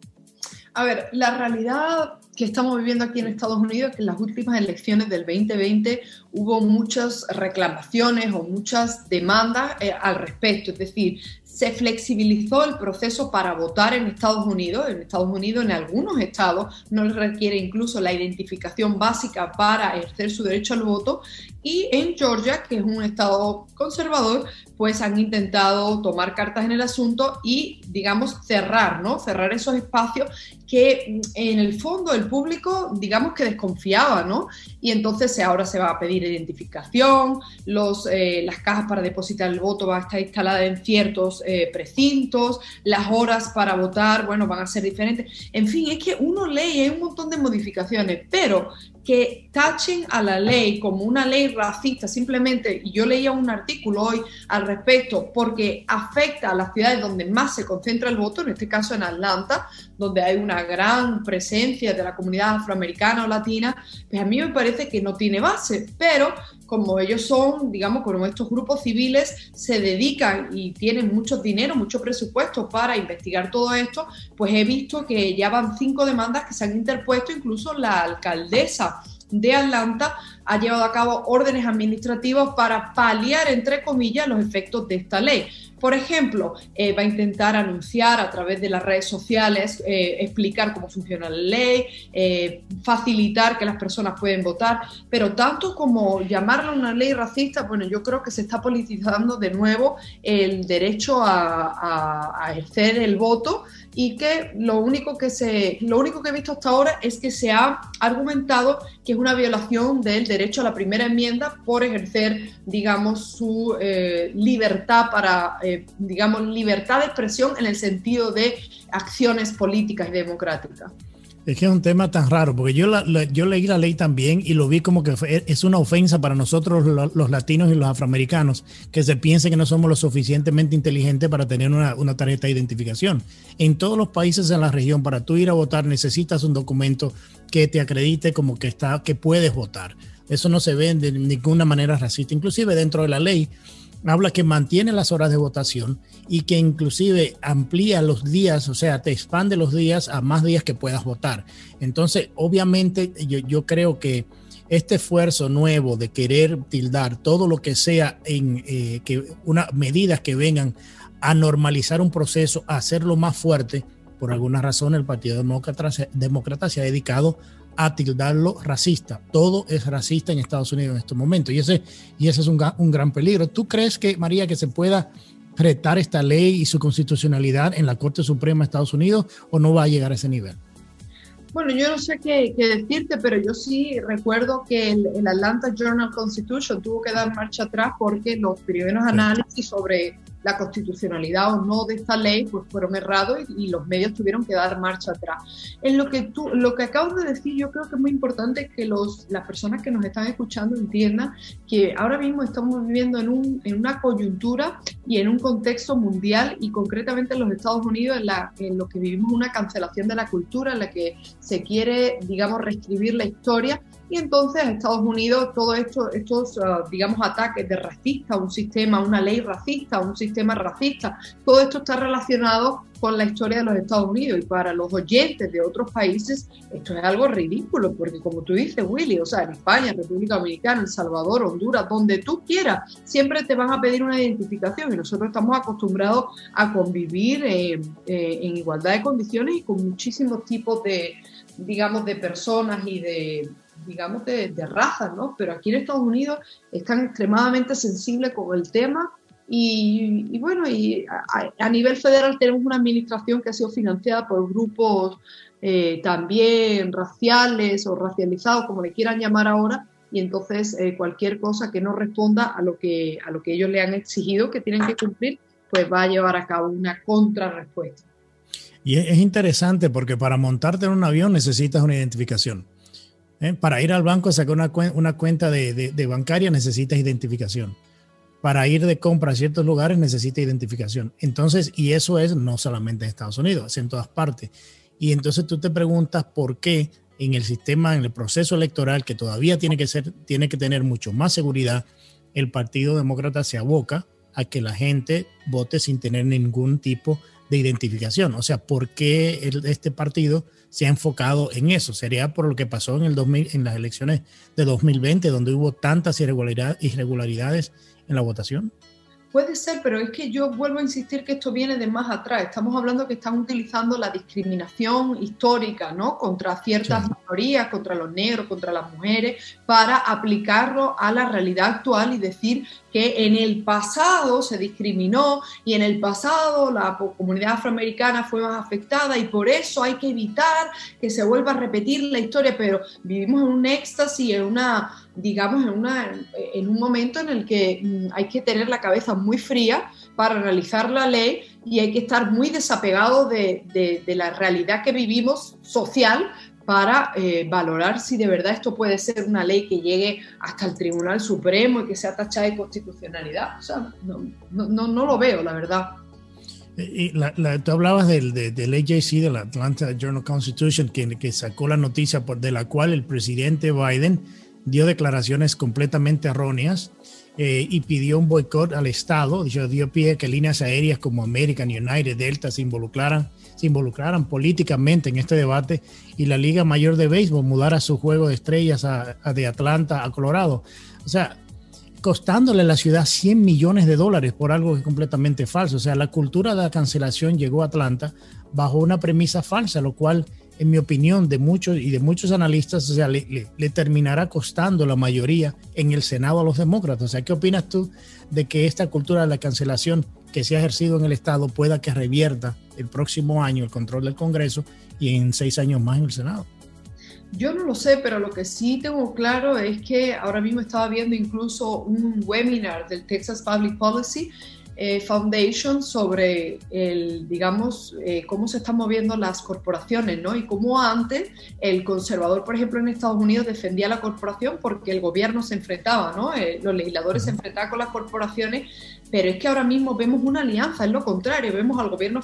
A ver, la realidad que estamos viviendo aquí en Estados Unidos es que en las últimas elecciones del veinte veinte hubo muchas reclamaciones o muchas demandas eh, al respecto. Es decir, se flexibilizó el proceso para votar en Estados Unidos. En Estados Unidos, en algunos estados, no les requiere incluso la identificación básica para ejercer su derecho al voto. Y en Georgia, que es un estado conservador, pues han intentado tomar cartas en el asunto y, digamos, cerrar, ¿no? Cerrar esos espacios que en el fondo el público, digamos que desconfiaba, ¿no? Y entonces ahora se va a pedir identificación, los, eh, las cajas para depositar el voto van a estar instaladas en ciertos eh, precintos, las horas para votar, bueno, van a ser diferentes. En fin, es que uno lee y hay un montón de modificaciones, pero que tachen a la ley como una ley racista simplemente, y yo leía un artículo hoy al respecto, porque afecta a las ciudades donde más se concentra el voto, en este caso en Atlanta, donde hay una gran presencia de la comunidad afroamericana o latina, pues a mí me parece que no tiene base, pero como ellos son, digamos, como estos grupos civiles se dedican y tienen mucho dinero, mucho presupuesto para investigar todo esto, pues he visto que ya van cinco demandas que se han interpuesto, incluso la alcaldesa de Atlanta ha llevado a cabo órdenes administrativas para paliar, entre comillas, los efectos de esta ley. Por ejemplo, eh, va a intentar anunciar a través de las redes sociales, eh, explicar cómo funciona la ley, eh, facilitar que las personas pueden votar, pero tanto como llamarla una ley racista, bueno, yo creo que se está politizando de nuevo el derecho a, a, a ejercer el voto, y que lo único que se, lo único que he visto hasta ahora es que se ha argumentado que es una violación del derecho a la primera enmienda por ejercer, digamos, su eh, libertad para, eh, digamos, libertad de expresión en el sentido de acciones políticas y democráticas. Es que es un tema tan raro, porque yo, la, la, yo leí la ley también y lo vi como que fue, es una ofensa para nosotros los, los latinos y los afroamericanos, que se piense que no somos lo suficientemente inteligentes para tener una, una tarjeta de identificación. En todos los países en la región, para tú ir a votar, necesitas un documento que te acredite como que, está, que puedes votar. Eso no se ve de ninguna manera racista. Inclusive dentro de la ley habla que mantiene las horas de votación y que inclusive amplía los días, o sea, te expande los días a más días que puedas votar. Entonces, obviamente, yo, yo creo que este esfuerzo nuevo de querer tildar todo lo que sea en eh, que unas medidas que vengan a normalizar un proceso, a hacerlo más fuerte, por alguna razón el Partido Demócrata, Demócrata se ha dedicado a tildarlo racista. Todo es racista en Estados Unidos en estos momentos y ese, y ese es un, un gran peligro. ¿Tú crees que, María, que se pueda retar esta ley y su constitucionalidad en la Corte Suprema de Estados Unidos o no va a llegar a ese nivel? Bueno, yo no sé qué, qué decirte, pero yo sí recuerdo que el, el Atlanta Journal-Constitution tuvo que dar marcha atrás porque los primeros análisis sobre la constitucionalidad o no de esta ley pues fueron errados y, y los medios tuvieron que dar marcha atrás. En lo que tú, lo que acabas de decir, yo creo que es muy importante que los, las personas que nos están escuchando entiendan que ahora mismo estamos viviendo en, un, en una coyuntura y en un contexto mundial y concretamente en los Estados Unidos en, la, en lo que vivimos una cancelación de la cultura, en la que se quiere, digamos, reescribir la historia. Y entonces a Estados Unidos todos esto, estos, uh, digamos, ataques de racista, un sistema, una ley racista, un sistema racista, todo esto está relacionado con la historia de los Estados Unidos y para los oyentes de otros países esto es algo ridículo porque como tú dices, Willy, o sea, en España, República Dominicana, El Salvador, Honduras, donde tú quieras, siempre te van a pedir una identificación y nosotros estamos acostumbrados a convivir eh, eh, en igualdad de condiciones y con muchísimos tipos de, digamos, de personas y de digamos, de, de razas, ¿no? Pero aquí en Estados Unidos están extremadamente sensibles con el tema y, y bueno, y a, a nivel federal tenemos una administración que ha sido financiada por grupos eh, también raciales o racializados, como le quieran llamar ahora, y entonces eh, cualquier cosa que no responda a lo que, a lo que ellos le han exigido que tienen que cumplir, pues va a llevar a cabo una contrarrespuesta. Y es interesante porque para montarte en un avión necesitas una identificación. ¿Eh? Para ir al banco a sacar una, una cuenta de, de, de bancaria necesitas identificación. Para ir de compra a ciertos lugares necesita identificación. Entonces, y eso es no solamente en Estados Unidos, es en todas partes. Y entonces tú te preguntas por qué en el sistema, en el proceso electoral, que todavía tiene que ser, tiene que tener mucho más seguridad, el Partido Demócrata se aboca a que la gente vote sin tener ningún tipo de identificación. O sea, ¿por qué el, este partido se ha enfocado en eso? Sería por lo que pasó en el dos mil, en las elecciones de dos mil veinte, donde hubo tantas irregularidad, irregularidades en la votación. Puede ser, pero es que yo vuelvo a insistir que esto viene de más atrás. Estamos hablando que están utilizando la discriminación histórica, ¿no?, contra ciertas sí. minorías, contra los negros, contra las mujeres, para aplicarlo a la realidad actual y decir que en el pasado se discriminó y en el pasado la comunidad afroamericana fue más afectada y por eso hay que evitar que se vuelva a repetir la historia, pero vivimos en un éxtasis, en una, digamos, en, una, en un momento en el que mm, hay que tener la cabeza muy fría para analizar la ley y hay que estar muy desapegado de, de, de la realidad que vivimos social para eh, valorar si de verdad esto puede ser una ley que llegue hasta el Tribunal Supremo y que sea tachada de constitucionalidad. O sea, no, no, no, no lo veo, la verdad. Y la, la, tú hablabas del, de, del A J C, de la Atlanta Journal-Constitution, que, que sacó la noticia por, de la cual el presidente Biden dio declaraciones completamente erróneas eh, y pidió un boicot al Estado. Dijo, dio pie a que líneas aéreas como American, United, Delta se involucraran, se involucraran políticamente en este debate y la Liga Mayor de Béisbol mudara su juego de estrellas a, a de Atlanta a Colorado. O sea, costándole a la ciudad cien millones de dólares por algo que es completamente falso. O sea, la cultura de la cancelación llegó a Atlanta bajo una premisa falsa, lo cual, en mi opinión, de muchos y de muchos analistas, o sea, le, le, le terminará costando la mayoría en el Senado a los demócratas. O sea, ¿qué opinas tú de que esta cultura de la cancelación que se ha ejercido en el Estado pueda que revierta el próximo año el control del Congreso y en seis años más en el Senado? Yo no lo sé, pero lo que sí tengo claro es que ahora mismo estaba viendo incluso un webinar del Texas Public Policy eh, Foundation sobre el, digamos, eh, cómo se están moviendo las corporaciones, ¿no? Y cómo antes el conservador, por ejemplo, en Estados Unidos defendía a la corporación porque el gobierno se enfrentaba, ¿no? Eh, los legisladores se enfrentaban con las corporaciones, pero es que ahora mismo vemos una alianza, es lo contrario, vemos al gobierno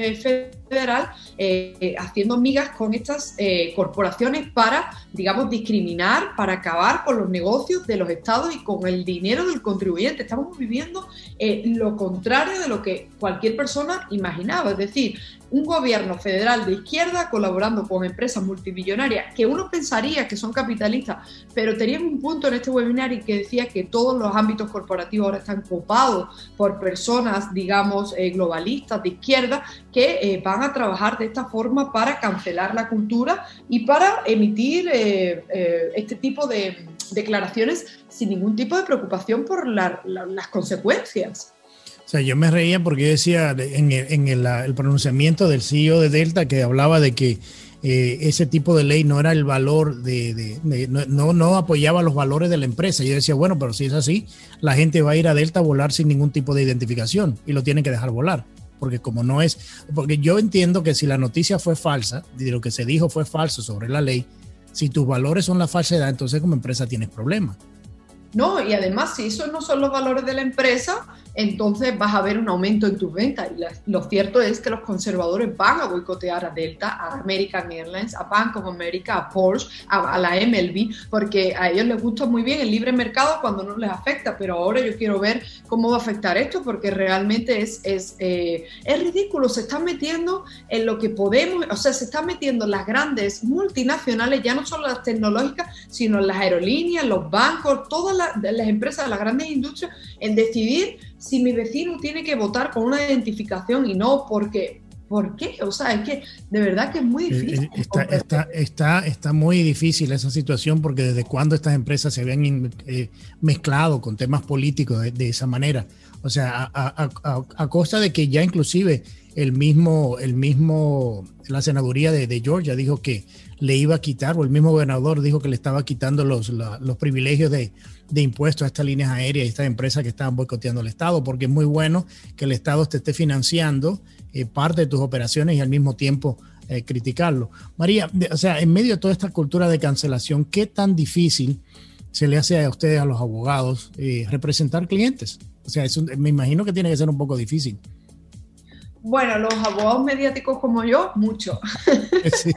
federal eh, haciendo migas con estas eh, corporaciones para, digamos, discriminar, para acabar con los negocios de los estados y con el dinero del contribuyente. Estamos viviendo eh, lo contrario de lo que cualquier persona imaginaba, es decir, un gobierno federal de izquierda colaborando con empresas multimillonarias que uno pensaría que son capitalistas, pero tenían un punto en este webinar y que decía que todos los ámbitos corporativos ahora están copados por personas, digamos, eh, globalistas de izquierda que eh, van a trabajar de esta forma para cancelar la cultura y para emitir eh, eh, este tipo de declaraciones sin ningún tipo de preocupación por la, la, las consecuencias. O sea, yo me reía porque yo decía en el, en el, el pronunciamiento del C E O de Delta que hablaba de que eh, ese tipo de ley no era el valor de, de, de no, no, no apoyaba los valores de la empresa. Yo decía, bueno, pero si es así, la gente va a ir a Delta a volar sin ningún tipo de identificación y lo tienen que dejar volar. Porque como no es, porque yo entiendo que si la noticia fue falsa, de lo que se dijo fue falso sobre la ley, si tus valores son la falsedad, entonces como empresa tienes problemas. No, y además, si esos no son los valores de la empresa, entonces vas a ver un aumento en tus ventas. Y la, lo cierto es que los conservadores van a boicotear a Delta, a American Airlines, a Bank of America, a Porsche, a, a la M L B, porque a ellos les gusta muy bien el libre mercado cuando no les afecta, pero ahora yo quiero ver cómo va a afectar esto, porque realmente es, es, eh, es ridículo. Se están metiendo en lo que podemos, o sea, se están metiendo las grandes multinacionales, ya no solo las tecnológicas, sino las aerolíneas, los bancos, todas las, las empresas de las grandes industrias, en decidir si mi vecino tiene que votar con una identificación y no porque, ¿por qué? O sea, es que de verdad que es muy difícil. Está, está, está, está muy difícil esa situación porque desde cuando estas empresas se habían eh, mezclado con temas políticos de, de esa manera. O sea, a, a, a, a costa de que ya inclusive el mismo, el mismo, la senaduría de, de Georgia dijo que le iba a quitar, o el mismo gobernador dijo que le estaba quitando los, la, los privilegios de, de impuestos a estas líneas aéreas y estas empresas que estaban boicoteando el Estado, porque es muy bueno que el Estado te esté financiando eh, parte de tus operaciones y al mismo tiempo eh, criticarlo. María, de, o sea, en medio de toda esta cultura de cancelación, ¿qué tan difícil se le hace a ustedes, a los abogados, eh, representar clientes? O sea, es un, me imagino que tiene que ser un poco difícil. Bueno, los abogados mediáticos como yo, mucho. Sí.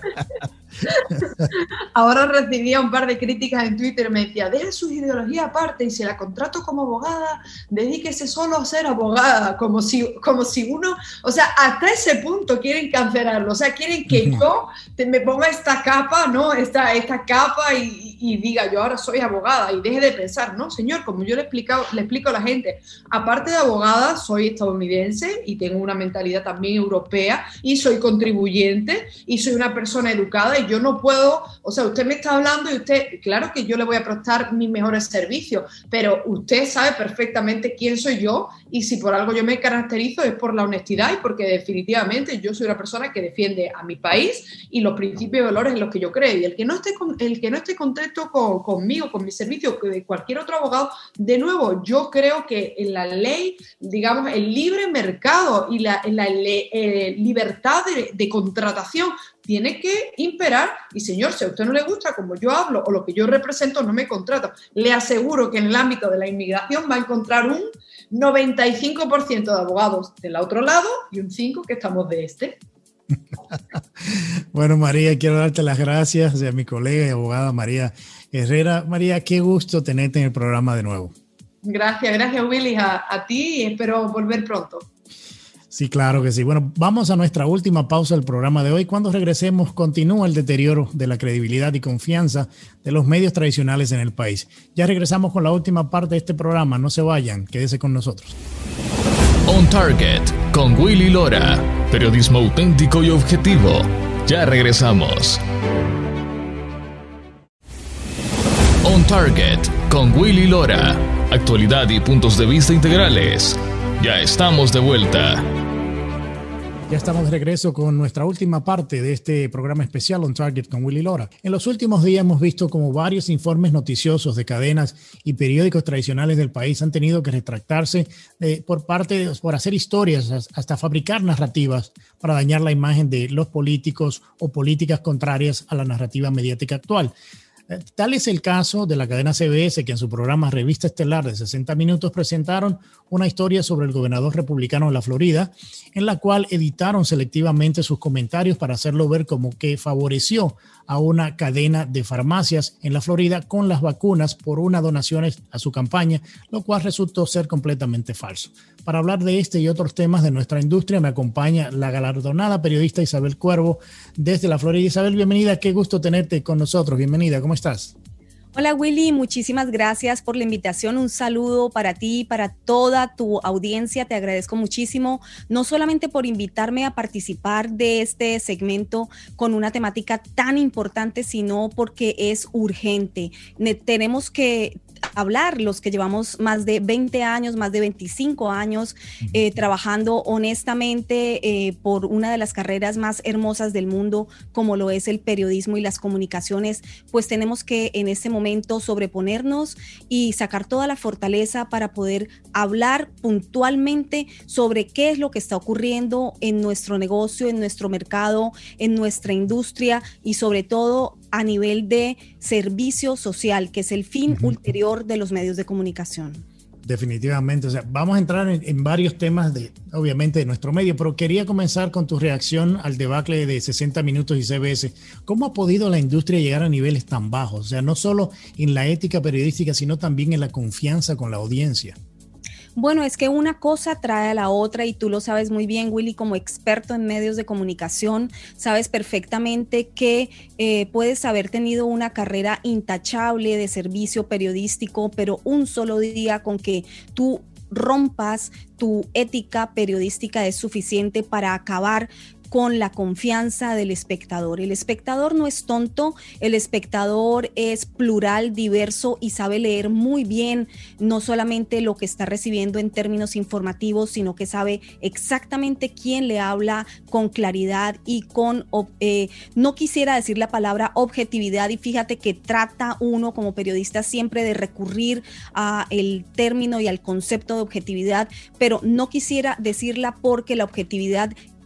Ahora recibía un par de críticas en Twitter, me decía, deje sus ideologías aparte y si la contrato como abogada, dedíquese solo a ser abogada, como si, como si uno, o sea, hasta ese punto quieren cancelarlo, o sea, quieren que yo te, me ponga esta capa, ¿no? Esta, esta capa y, y diga, yo ahora soy abogada y deje de pensar, no, señor, como yo le he explicado, le explico a la gente, aparte de abogada, soy estadounidense y tengo una mentalidad también europea y soy contribuyente y soy una persona educada y yo no puedo, o sea, usted me está hablando y usted, claro que yo le voy a prestar mis mejores servicios, pero usted sabe perfectamente quién soy yo y si por algo yo me caracterizo es por la honestidad y porque definitivamente yo soy una persona que defiende a mi país y los principios y valores en los que yo creo. Y el que no esté, con, el que no esté contento con, conmigo, con mi servicio, de cualquier otro abogado, de nuevo, yo creo que en la ley, digamos, el libre mercado y la, la eh, libertad de, de contratación tiene que imperar y señor, si a usted no le gusta como yo hablo o lo que yo represento, no me contrato. Le aseguro que en el ámbito de la inmigración va a encontrar un noventa y cinco por ciento de abogados del otro lado y un cinco por ciento que estamos de este. Bueno, María, quiero darte las gracias a mi colega y abogada María Herrera. María, qué gusto tenerte en el programa de nuevo. Gracias, gracias Willy, a, a ti y espero volver pronto. Sí, claro que sí. Bueno, vamos a nuestra última pausa del programa de hoy. Cuando regresemos, continúa el deterioro de la credibilidad y confianza de los medios tradicionales en el país. Ya regresamos con la última parte de este programa. No se vayan, quédese con nosotros. On Target con Willy Lora. Periodismo auténtico y objetivo. Ya regresamos. On Target con Willy Lora. Actualidad y puntos de vista integrales. Ya estamos de vuelta. Ya estamos de regreso con nuestra última parte de este programa especial On Target con Willy Lora. En los últimos días hemos visto como varios informes noticiosos de cadenas y periódicos tradicionales del país han tenido que retractarse eh, por parte de, por hacer historias, hasta fabricar narrativas para dañar la imagen de los políticos o políticas contrarias a la narrativa mediática actual. Tal es el caso de la cadena C B S, que en su programa Revista Estelar de sesenta minutos presentaron una historia sobre el gobernador republicano de la Florida, en la cual editaron selectivamente sus comentarios para hacerlo ver como que favoreció a una cadena de farmacias en la Florida con las vacunas por unas donaciones a su campaña, lo cual resultó ser completamente falso. Para hablar de este y otros temas de nuestra industria me acompaña la galardonada periodista Isabel Cuervo desde la Florida. Isabel, bienvenida, qué gusto tenerte con nosotros. Bienvenida, ¿cómo estás? Hola Willy, muchísimas gracias por la invitación, un saludo para ti y para toda tu audiencia, te agradezco muchísimo, no solamente por invitarme a participar de este segmento con una temática tan importante, sino porque es urgente. Ne- tenemos que hablar, los que llevamos más de veinte años, más de veinticinco años eh, trabajando honestamente eh, por una de las carreras más hermosas del mundo, como lo es el periodismo y las comunicaciones, pues tenemos que en este momento sobreponernos y sacar toda la fortaleza para poder hablar puntualmente sobre qué es lo que está ocurriendo en nuestro negocio, en nuestro mercado, en nuestra industria y sobre todo a nivel de servicio social, que es el fin uh-huh. ulterior de los medios de comunicación. Definitivamente, o sea, vamos a entrar en, en varios temas de, obviamente, de nuestro medio, pero quería comenzar con tu reacción al debacle de sesenta minutos y C B S. ¿Cómo ha podido la industria llegar a niveles tan bajos? O sea, no solo en la ética periodística, sino también en la confianza con la audiencia. Bueno, es que una cosa trae a la otra y tú lo sabes muy bien, Willy, como experto en medios de comunicación, sabes perfectamente que eh, puedes haber tenido una carrera intachable de servicio periodístico, pero un solo día con que tú rompas tu ética periodística es suficiente para acabar con la confianza del espectador. El espectador no es tonto, el espectador es plural, diverso y sabe leer muy bien no solamente lo que está recibiendo en términos informativos, sino que sabe exactamente quién le habla con claridad y con, eh, no quisiera decir la palabra objetividad, y fíjate que trata uno como periodista siempre de recurrir a el término y al concepto de objetividad, pero no quisiera decirla porque la objetividad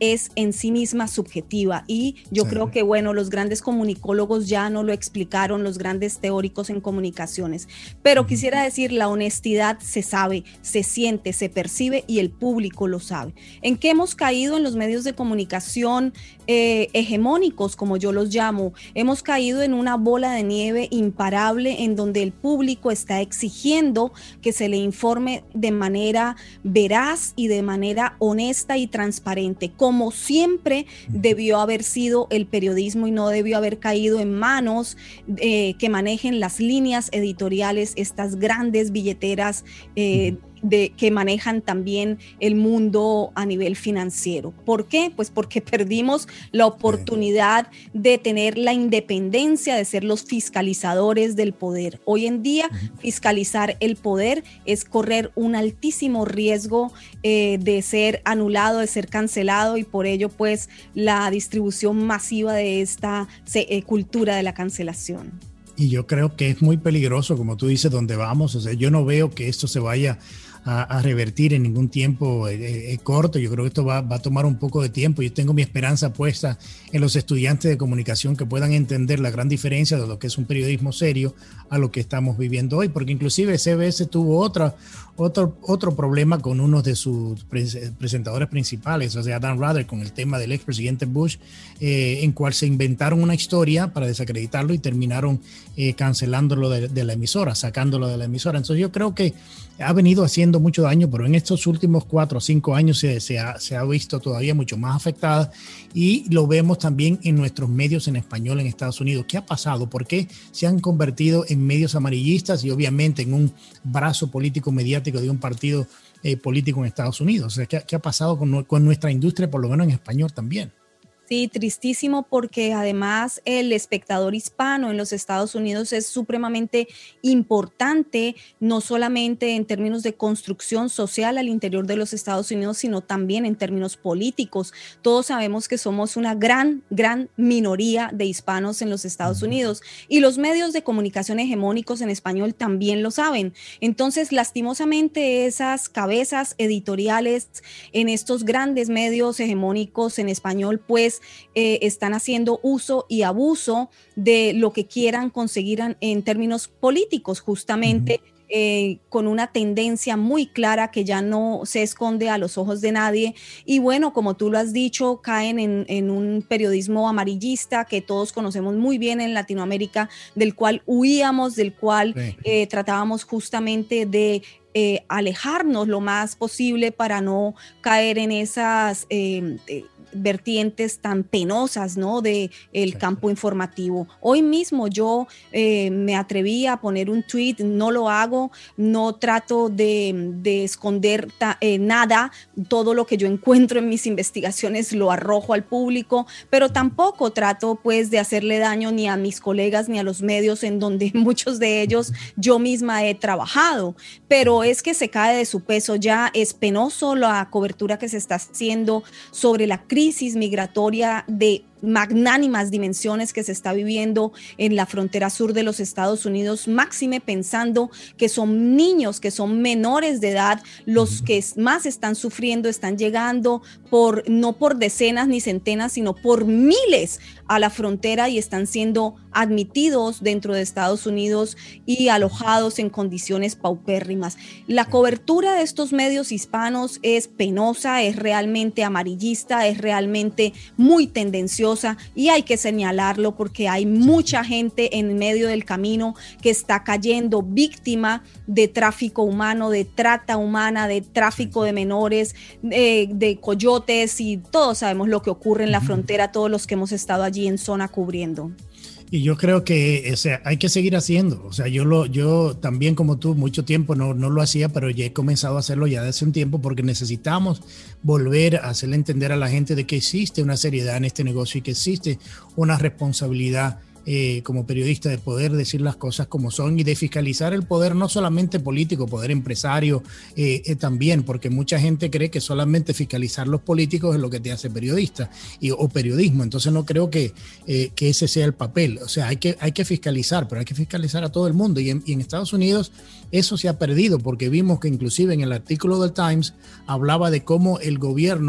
es en sí misma subjetiva. Y yo sí. creo que, bueno, los grandes comunicólogos ya no lo explicaron, los grandes teóricos en comunicaciones. Pero uh-huh. quisiera decir, la honestidad se sabe, se siente, se percibe y el público lo sabe. ¿En qué hemos caído en los medios de comunicación eh, hegemónicos, como yo los llamo? Hemos caído en una bola de nieve imparable en donde el público está exigiendo que se le informe de manera veraz y de manera honesta y transparente, como siempre debió haber sido el periodismo y no debió haber caído en manos eh, que manejen las líneas editoriales, estas grandes billeteras eh, de, que manejan también el mundo a nivel financiero. ¿Por qué? Pues porque perdimos la oportunidad de tener la independencia de ser los fiscalizadores del poder. Hoy en día, fiscalizar el poder es correr un altísimo riesgo eh, de ser anulado, de ser cancelado, y por ello, pues, la distribución masiva de esta eh, cultura de la cancelación. Y yo creo que es muy peligroso, como tú dices, donde vamos. O sea, yo no veo que esto se vaya a, a revertir en ningún tiempo eh, eh, corto. Yo creo que esto va, va a tomar un poco de tiempo. Yo tengo mi esperanza puesta en los estudiantes de comunicación que puedan entender la gran diferencia de lo que es un periodismo serio a lo que estamos viviendo hoy, porque inclusive C B S tuvo otra, otro, otro problema con uno de sus pre presentadores principales, o sea, Dan Rather, con el tema del expresidente Bush, eh, en cual se inventaron una historia para desacreditarlo y terminaron eh, cancelándolo de, de la emisora, sacándolo de la emisora. Entonces yo creo que ha venido haciendo mucho daño, pero en estos últimos cuatro o cinco años se, se, ha, se ha visto todavía mucho más afectada, y lo vemos también en nuestros medios en español en Estados Unidos. ¿Qué ha pasado? ¿Por qué se han convertido en medios amarillistas y obviamente en un brazo político mediático de un partido eh, político en Estados Unidos? O sea, ¿qué, qué ha pasado con, con nuestra industria, por lo menos en español también? Sí, tristísimo, porque además el espectador hispano en los Estados Unidos es supremamente importante, no solamente en términos de construcción social al interior de los Estados Unidos, sino también en términos políticos. Todos sabemos que somos una gran, gran minoría de hispanos en los Estados Unidos, y los medios de comunicación hegemónicos en español también lo saben. Entonces, lastimosamente, esas cabezas editoriales en estos grandes medios hegemónicos en español, pues, Eh, están haciendo uso y abuso de lo que quieran conseguir en, en términos políticos, justamente uh-huh. eh, con una tendencia muy clara que ya no se esconde a los ojos de nadie. Y bueno, como tú lo has dicho, caen en, en un periodismo amarillista que todos conocemos muy bien en Latinoamérica, del cual huíamos, del cual sí. eh, tratábamos justamente de eh, alejarnos lo más posible para no caer en esas eh, eh, vertientes tan penosas, ¿no?, de el sí, campo sí. informativo. Hoy mismo yo eh, me atreví a poner un tweet, no lo hago, no trato de, de esconder ta, eh, nada, todo lo que yo encuentro en mis investigaciones lo arrojo al público, pero tampoco trato, pues, de hacerle daño ni a mis colegas ni a los medios en donde muchos de ellos yo misma he trabajado, pero es que se cae de su peso. Ya es penoso la cobertura que se está haciendo sobre la crisis crisis migratoria de magnánimas dimensiones que se está viviendo en la frontera sur de los Estados Unidos, máxime pensando que son niños, que son menores de edad, los que más están sufriendo, están llegando por, no por decenas ni centenas, sino por miles a la frontera y están siendo admitidos dentro de Estados Unidos y alojados en condiciones paupérrimas. La cobertura de estos medios hispanos es penosa, es realmente amarillista, es realmente muy tendenciosa, y hay que señalarlo porque hay mucha gente en medio del camino que está cayendo víctima de tráfico humano, de trata humana, de tráfico de menores, de, de coyotes, y todos sabemos lo que ocurre en la frontera, todos los que hemos estado allí en zona cubriendo. Y yo creo que, o sea, hay que seguir haciendo. O sea, yo lo, yo también, como tú, mucho tiempo no, no lo hacía, pero ya he comenzado a hacerlo ya desde un tiempo, porque necesitamos volver a hacerle entender a la gente de que existe una seriedad en este negocio y que existe una responsabilidad Eh, como periodista, de poder decir las cosas como son y de fiscalizar el poder, no solamente político, poder empresario eh, eh, también, porque mucha gente cree que solamente fiscalizar los políticos es lo que te hace periodista y, o periodismo. Entonces no creo que, eh, que ese sea el papel. O sea, hay que, hay que fiscalizar, pero hay que fiscalizar a todo el mundo, y en, y en Estados Unidos eso se ha perdido, porque vimos que inclusive en el artículo del Times hablaba de cómo el gobierno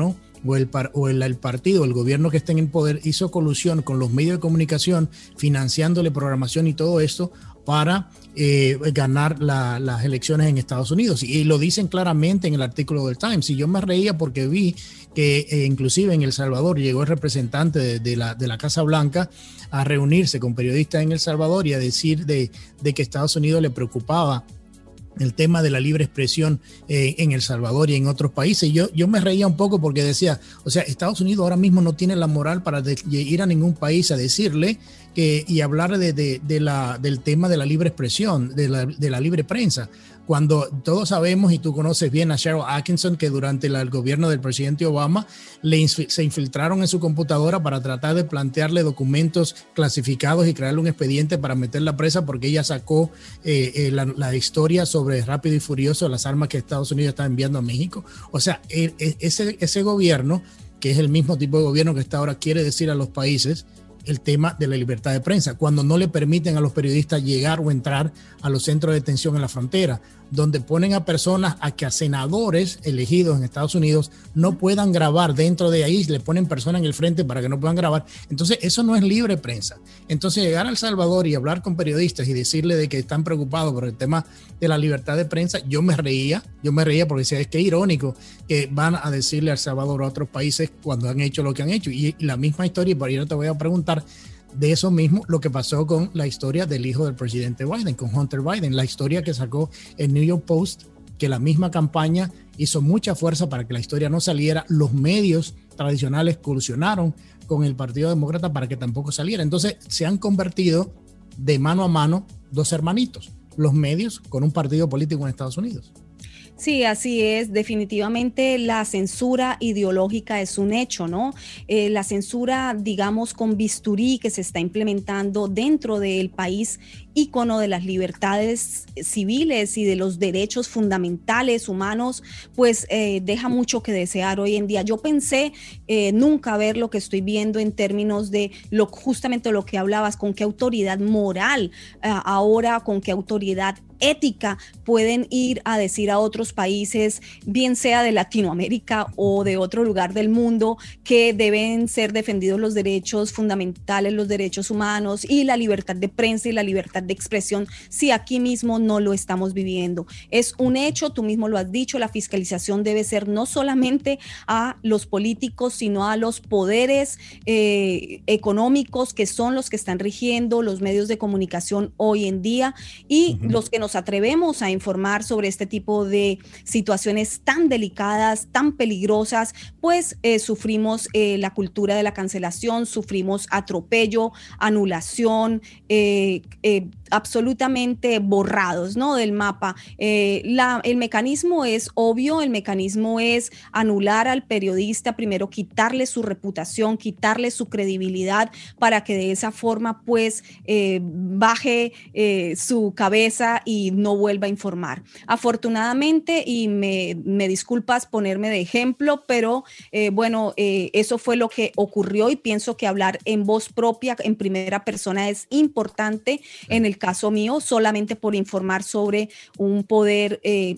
o, el, par, o el, el partido, el gobierno que esté en el poder hizo colusión con los medios de comunicación, financiándole programación y todo esto para eh, ganar la, las elecciones en Estados Unidos. Y, y lo dicen claramente en el artículo del Times. Y yo me reía porque vi que eh, inclusive en El Salvador llegó el representante de, de, la, de la Casa Blanca a reunirse con periodistas en El Salvador y a decir de, de que Estados Unidos le preocupaba el tema de la libre expresión eh, en El Salvador y en otros países. Yo, yo me reía un poco porque decía, o sea, Estados Unidos ahora mismo no tiene la moral para de, de ir a ningún país a decirle que, y hablar de, de, de la, del tema de la libre expresión, de la, de la libre prensa, cuando todos sabemos, y tú conoces bien a Cheryl Atkinson, que durante la, el gobierno del presidente Obama le, se infiltraron en su computadora para tratar de plantearle documentos clasificados y crearle un expediente para meterla presa porque ella sacó eh, eh, la, la historia sobre Rápido y Furioso, las armas que Estados Unidos está enviando a México. O sea, el, ese, ese gobierno, que es el mismo tipo de gobierno que está ahora, quiere decir a los países el tema de la libertad de prensa, cuando no le permiten a los periodistas llegar o entrar a los centros de detención en la frontera, donde ponen a personas a que a senadores elegidos en Estados Unidos no puedan grabar dentro de ahí, le ponen personas en el frente para que no puedan grabar. Entonces eso no es libre prensa. Entonces llegar a El Salvador y hablar con periodistas y decirle de que están preocupados por el tema de la libertad de prensa, yo me reía, yo me reía porque decía, es que irónico que van a decirle a El Salvador a otros países cuando han hecho lo que han hecho. Y, y la misma historia, y por ahí no te voy a preguntar de eso mismo, lo que pasó con la historia del hijo del presidente Biden, con Hunter Biden, la historia que sacó el New York Post, que la misma campaña hizo mucha fuerza para que la historia no saliera. Los medios tradicionales colusionaron con el Partido Demócrata para que tampoco saliera. Entonces se han convertido de mano a mano dos hermanitos, los medios con un partido político en Estados Unidos. Sí, así es. Definitivamente la censura ideológica es un hecho, ¿no? Eh, la censura, digamos, con bisturí que se está implementando dentro del país, ícono de las libertades civiles y de los derechos fundamentales humanos, pues eh, deja mucho que desear hoy en día. Yo pensé eh, nunca ver lo que estoy viendo en términos de lo, justamente lo que hablabas, con qué autoridad moral eh, ahora, con qué autoridad ética pueden ir a decir a otros países, bien sea de Latinoamérica o de otro lugar del mundo, que deben ser defendidos los derechos fundamentales, los derechos humanos y la libertad de prensa y la libertad de expresión, si aquí mismo no lo estamos viviendo. Es un hecho, tú mismo lo has dicho, la fiscalización debe ser no solamente a los políticos, sino a los poderes eh, económicos, que son los que están rigiendo los medios de comunicación hoy en día, y uh-huh. los que nos atrevemos a informar sobre este tipo de situaciones tan delicadas, tan peligrosas, pues eh, sufrimos eh, la cultura de la cancelación, sufrimos atropello, anulación, eh, eh, absolutamente borrados, ¿no?, del mapa. Eh, la, el mecanismo es obvio, el mecanismo es anular al periodista, primero quitarle su reputación, quitarle su credibilidad, para que de esa forma pues eh, baje eh, su cabeza y no vuelva a informar. Afortunadamente, y me, me disculpas ponerme de ejemplo, pero eh, bueno, eh, eso fue lo que ocurrió, y pienso que hablar en voz propia, en primera persona, es importante en el caso mío, solamente por informar sobre un poder eh,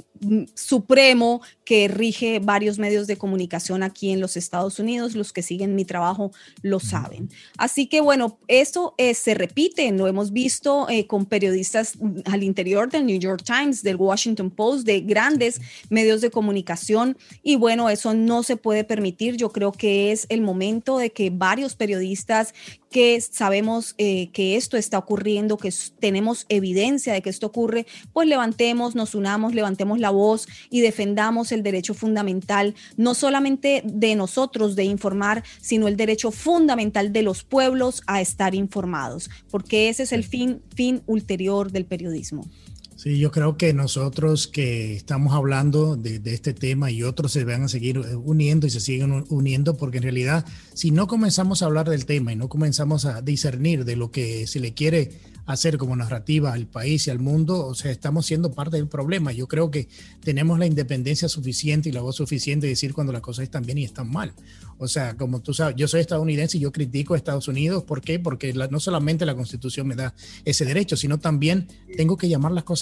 supremo que rige varios medios de comunicación aquí en los Estados Unidos. Los que siguen mi trabajo lo saben. Así que bueno, eso eh, se repite, lo hemos visto eh, con periodistas al interior del New York Times, del Washington Post, de grandes medios de comunicación, y bueno, eso no se puede permitir. Yo creo que es el momento de que varios periodistas que sabemos eh, que esto está ocurriendo, que tenemos evidencia de que esto ocurre, pues levantemos, nos unamos, levantemos la voz y defendamos el derecho fundamental, no solamente de nosotros de informar, sino el derecho fundamental de los pueblos a estar informados, porque ese es el fin, fin ulterior del periodismo. Sí, yo creo que nosotros que estamos hablando de, de este tema y otros se van a seguir uniendo y se siguen uniendo, porque en realidad si no comenzamos a hablar del tema y no comenzamos a discernir de lo que se le quiere hacer como narrativa al país y al mundo, o sea, estamos siendo parte del problema. Yo creo que tenemos la independencia suficiente y la voz suficiente de decir cuando las cosas están bien y están mal. O sea, como tú sabes, yo soy estadounidense y yo critico a Estados Unidos. ¿Por qué? Porque la, no solamente la Constitución me da ese derecho, sino también tengo que llamar las cosas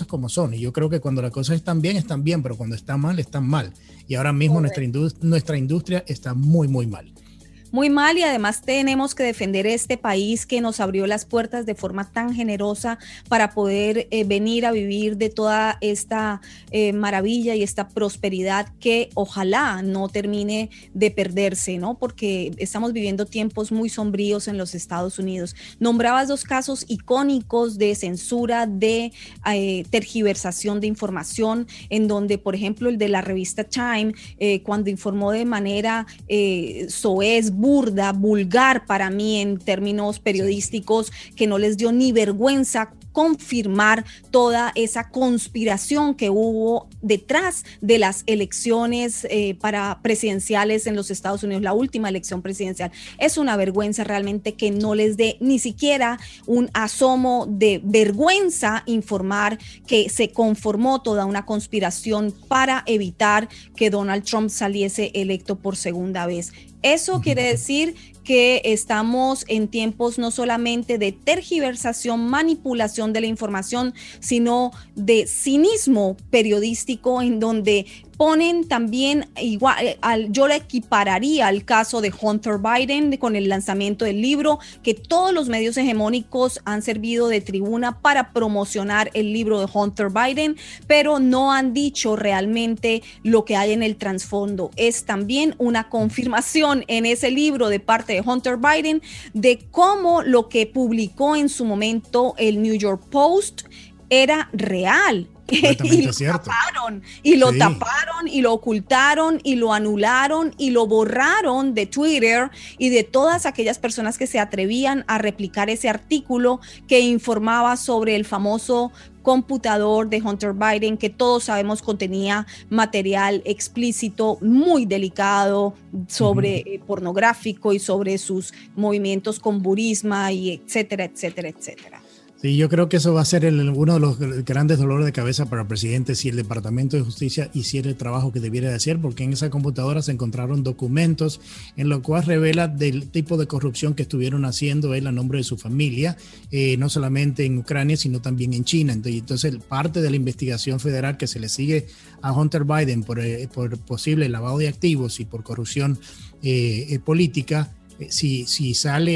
cosas como son. Y yo creo que cuando las cosas están bien, están bien, pero cuando están mal, están mal. Y ahora mismo nuestra, indust- nuestra industria está muy, muy mal. Muy mal, y además tenemos que defender este país que nos abrió las puertas de forma tan generosa para poder eh, venir a vivir de toda esta eh, maravilla y esta prosperidad que ojalá no termine de perderse, ¿no? Porque estamos viviendo tiempos muy sombríos en los Estados Unidos. Nombrabas dos casos icónicos de censura, de eh, tergiversación de información, en donde, por ejemplo, el de la revista Time, eh, cuando informó de manera eh, soez, burda, vulgar para mí en términos periodísticos, que no les dio ni vergüenza confirmar toda esa conspiración que hubo detrás de las elecciones eh, para presidenciales en los Estados Unidos, la última elección presidencial. Es una vergüenza realmente que no les dé ni siquiera un asomo de vergüenza informar que se conformó toda una conspiración para evitar que Donald Trump saliese electo por segunda vez. Eso quiere decir que estamos en tiempos no solamente de tergiversación, manipulación de la información, sino de cinismo periodístico, en donde ponen también igual, al, yo le equipararía al caso de Hunter Biden con el lanzamiento del libro, que todos los medios hegemónicos han servido de tribuna para promocionar el libro de Hunter Biden, pero no han dicho realmente lo que hay en el trasfondo. Es también una confirmación en ese libro de parte de Hunter Biden de cómo lo que publicó en su momento el New York Post era real. Y lo cierto. taparon, y lo sí. taparon, y lo ocultaron, y lo anularon, y lo borraron de Twitter y de todas aquellas personas que se atrevían a replicar ese artículo que informaba sobre el famoso computador de Hunter Biden, que todos sabemos contenía material explícito muy delicado sobre uh-huh. eh, pornográfico y sobre sus movimientos con Burisma y etcétera, etcétera, etcétera. Sí, yo creo que eso va a ser el, uno de los grandes dolores de cabeza para el presidente si el Departamento de Justicia hiciera el trabajo que debiera de hacer, porque en esa computadora se encontraron documentos en los cuales revela del tipo de corrupción que estuvieron haciendo él a nombre de su familia, eh, no solamente en Ucrania, sino también en China. Entonces, entonces, parte de la investigación federal que se le sigue a Hunter Biden por, eh, por posible lavado de activos y por corrupción eh, eh, política, Si, si sale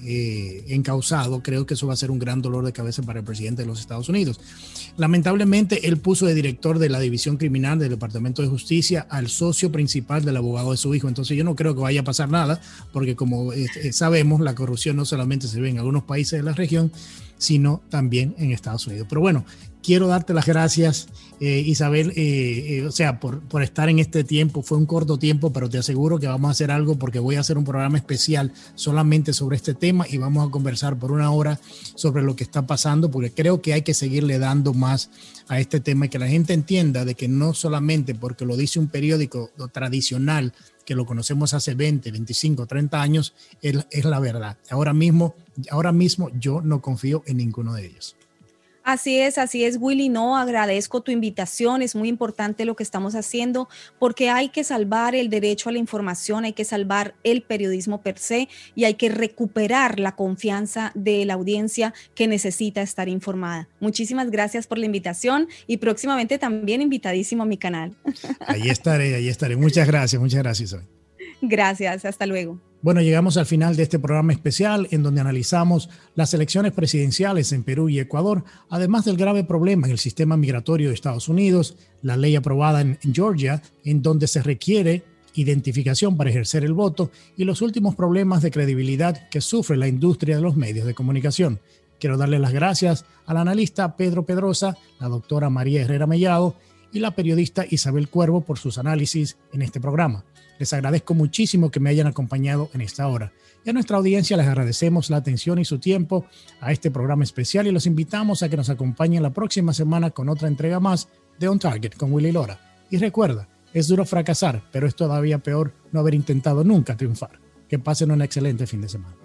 eh, encausado, creo que eso va a ser un gran dolor de cabeza para el presidente de los Estados Unidos. Lamentablemente, él puso de director de la División Criminal del Departamento de Justicia al socio principal del abogado de su hijo. Entonces yo no creo que vaya a pasar nada, porque como eh, sabemos, la corrupción no solamente se ve en algunos países de la región, sino también en Estados Unidos. Pero bueno, quiero darte las gracias, eh, Isabel, eh, eh, o sea, por, por estar en este tiempo. Fue un corto tiempo, pero te aseguro que vamos a hacer algo, porque voy a hacer un programa especial solamente sobre este tema y vamos a conversar por una hora sobre lo que está pasando, porque creo que hay que seguirle dando más a este tema y que la gente entienda de que no solamente porque lo dice un periódico tradicional que lo conocemos hace veinte, veinticinco, treinta años, es, es la verdad. Ahora mismo, ahora mismo yo no confío en ninguno de ellos. Así es, así es, Willy. No, agradezco tu invitación. Es muy importante lo que estamos haciendo, porque hay que salvar el derecho a la información, hay que salvar el periodismo per se y hay que recuperar la confianza de la audiencia que necesita estar informada. Muchísimas gracias por la invitación y próximamente también invitadísimo a mi canal. Ahí estaré, ahí estaré. Muchas gracias, muchas gracias, Isabel. Gracias, hasta luego. Bueno, llegamos al final de este programa especial en donde analizamos las elecciones presidenciales en Perú y Ecuador, además del grave problema en el sistema migratorio de Estados Unidos, la ley aprobada en Georgia, en donde se requiere identificación para ejercer el voto, y los últimos problemas de credibilidad que sufre la industria de los medios de comunicación. Quiero darle las gracias al analista Pedro Pedrosa, la doctora María Herrera Mellado y la periodista Isabel Cuervo por sus análisis en este programa. Les agradezco muchísimo que me hayan acompañado en esta hora. Y a nuestra audiencia les agradecemos la atención y su tiempo a este programa especial y los invitamos a que nos acompañen la próxima semana con otra entrega más de On Target con Willy Lora. Y recuerda, es duro fracasar, pero es todavía peor no haber intentado nunca triunfar. Que pasen un excelente fin de semana.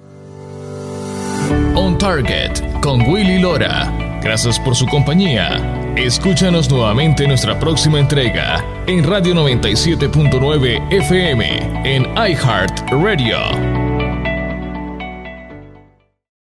On Target con Willy Lora. Gracias por su compañía. Escúchanos nuevamente en nuestra próxima entrega en Radio noventa y siete punto nueve F M en iHeartRadio.